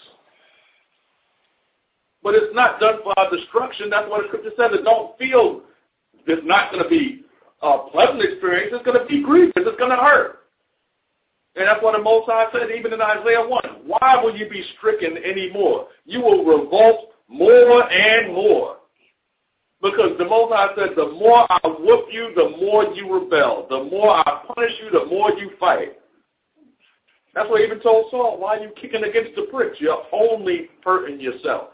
But it's not done for our destruction. That's why the Scripture says it don't feel, it's not going to be a pleasant experience. It's going to be grievous. It's going to hurt. And that's what the Most High said even in Isaiah one. Why will you be stricken anymore? You will revolt more and more. Because the Most High said, the more I whoop you, the more you rebel. The more I punish you, the more you fight. That's what he even told Saul. Why are you kicking against the pricks? You're only hurting yourself.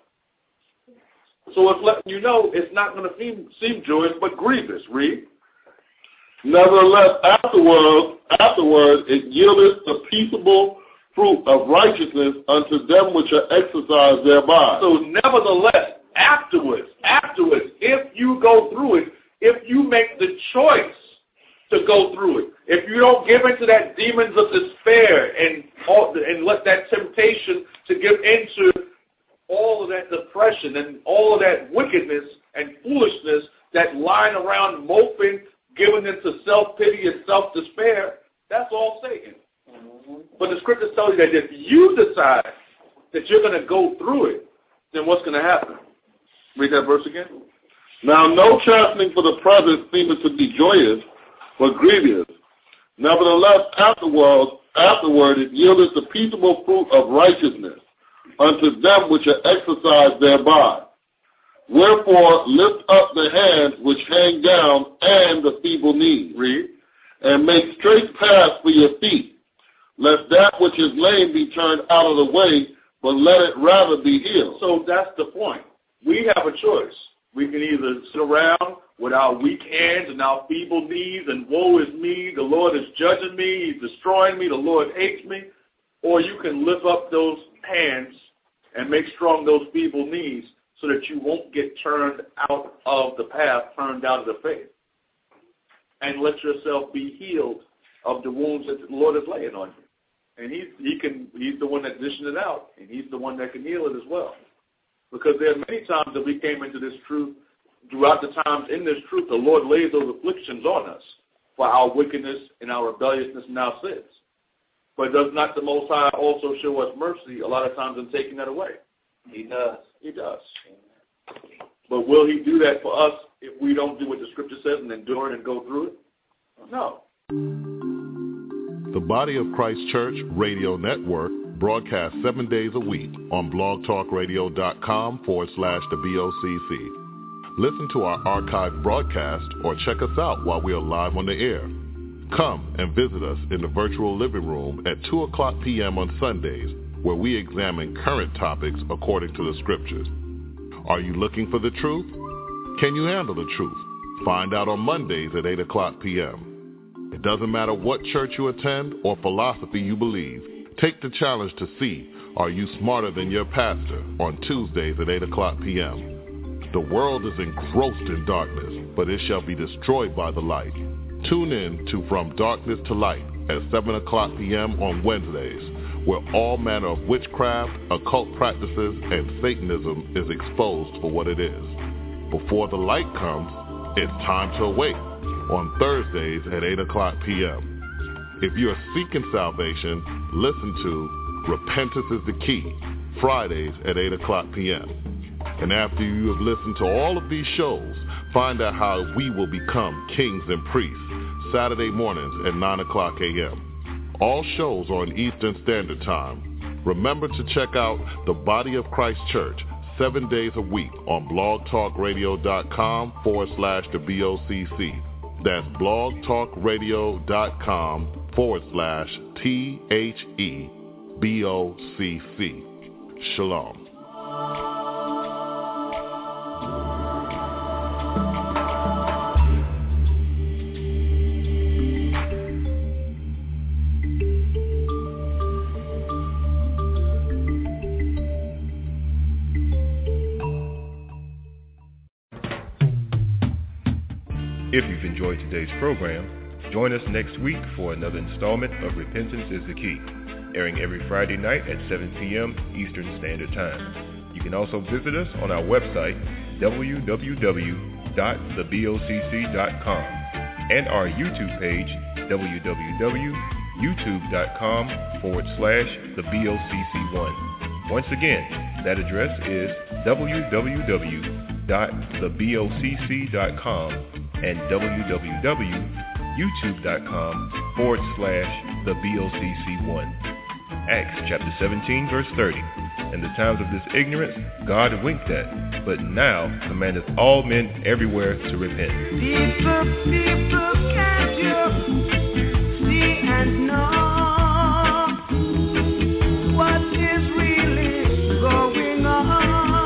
So it's letting you know it's not going to seem, seem joyous, but grievous. Read. Nevertheless, afterward, afterward it yieldeth the peaceable fruit of righteousness unto them which are exercised thereby. So nevertheless, afterwards, afterwards, if you go through it, if you make the choice to go through it, if you don't give into that demons of despair and all, and let that temptation to give into all of that depression and all of that wickedness and foolishness that lying around moping, giving into self-pity and self-despair, that's all Satan. Mm-hmm. But the Scriptures tell you that if you decide that you're going to go through it, then what's going to happen? Read that verse again. Now no chastening for the present seemeth to be joyous, but grievous. Nevertheless, afterward, afterward it yieldeth the peaceable fruit of righteousness unto them which are exercised thereby. Wherefore lift up the hands which hang down and the feeble knees. Read. And make straight paths for your feet, lest that which is lame be turned out of the way, but let it rather be healed. So that's the point. We have a choice. We can either sit around with our weak hands and our feeble knees and woe is me, the Lord is judging me, he's destroying me, the Lord hates me, or you can lift up those hands and make strong those feeble knees so that you won't get turned out of the path, turned out of the faith. And let yourself be healed of the wounds that the Lord is laying on you. And he's, he can, he's the one that dishing it out, and he's the one that can heal it as well. Because there are many times that we came into this truth, throughout the times in this truth, the Lord lays those afflictions on us for our wickedness and our rebelliousness and our sins. But does not the Most High also show us mercy a lot of times in taking that away? He does. He does. But will he do that for us if we don't do what the Scripture says and endure it and go through it? No. The Body of Christ Church Radio Network broadcasts seven days a week on blogtalkradio.com forward slash the B O C C. Listen to our archived broadcast or check us out while we are live on the air. Come and visit us in the virtual living room at two o'clock p.m. on Sundays, where we examine current topics according to the Scriptures. Are you looking for the truth? Can you handle the truth? Find out on Mondays at eight o'clock p.m. It doesn't matter what church you attend or philosophy you believe. Take the challenge to see, are you smarter than your pastor, on Tuesdays at eight o'clock p.m. The world is engrossed in darkness, but it shall be destroyed by the light. Tune in to From Darkness to Light at seven o'clock p.m. on Wednesdays, where all manner of witchcraft, occult practices, and Satanism is exposed for what it is. Before the light comes, it's time to awake on Thursdays at eight o'clock p.m. If you are seeking salvation, listen to Repentance is the Key, Fridays at eight o'clock p.m. And after you have listened to all of these shows, find out how we will become kings and priests, Saturday mornings at nine o'clock a.m. All shows on Eastern Standard Time. Remember to check out the Body of Christ Church, seven days a week on blogtalkradio.com forward slash the B O C C. That's blogtalkradio.com forward slash T H E B O C C. Shalom. If you've enjoyed today's program, join us next week for another installment of Repentance is the Key, airing every Friday night at seven p.m. Eastern Standard Time. You can also visit us on our website, w w w dot the b o c c dot com, and our YouTube page, w w w dot youtube dot com forward slash the B O C C one. Once again, that address is w w w dot the b o c c dot com and w w w dot youtube dot com forward slash the B O C C one. Acts chapter seventeen verse thirty. In the times of this ignorance, God winked at, but now commandeth all men everywhere to repent. People, people, can't you see and know what is really going on?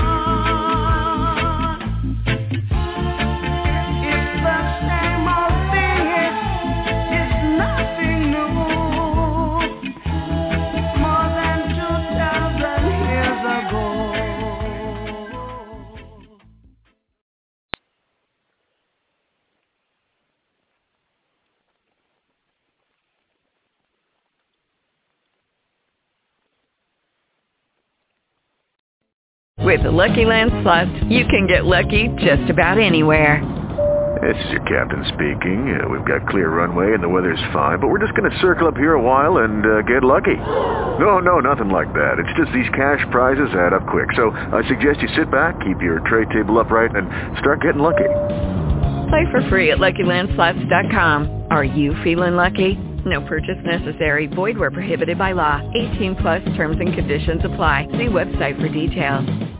With the Lucky Land Slots, you can get lucky just about anywhere. This is your captain speaking. Uh, we've got clear runway and the weather's fine, but we're just going to circle up here a while and uh, get lucky. No, no, nothing like that. It's just these cash prizes add up quick. So I suggest you sit back, keep your tray table upright, and start getting lucky. Play for free at lucky land slots dot com. Are you feeling lucky? No purchase necessary. Void where prohibited by law. eighteen plus terms and conditions apply. See website for details.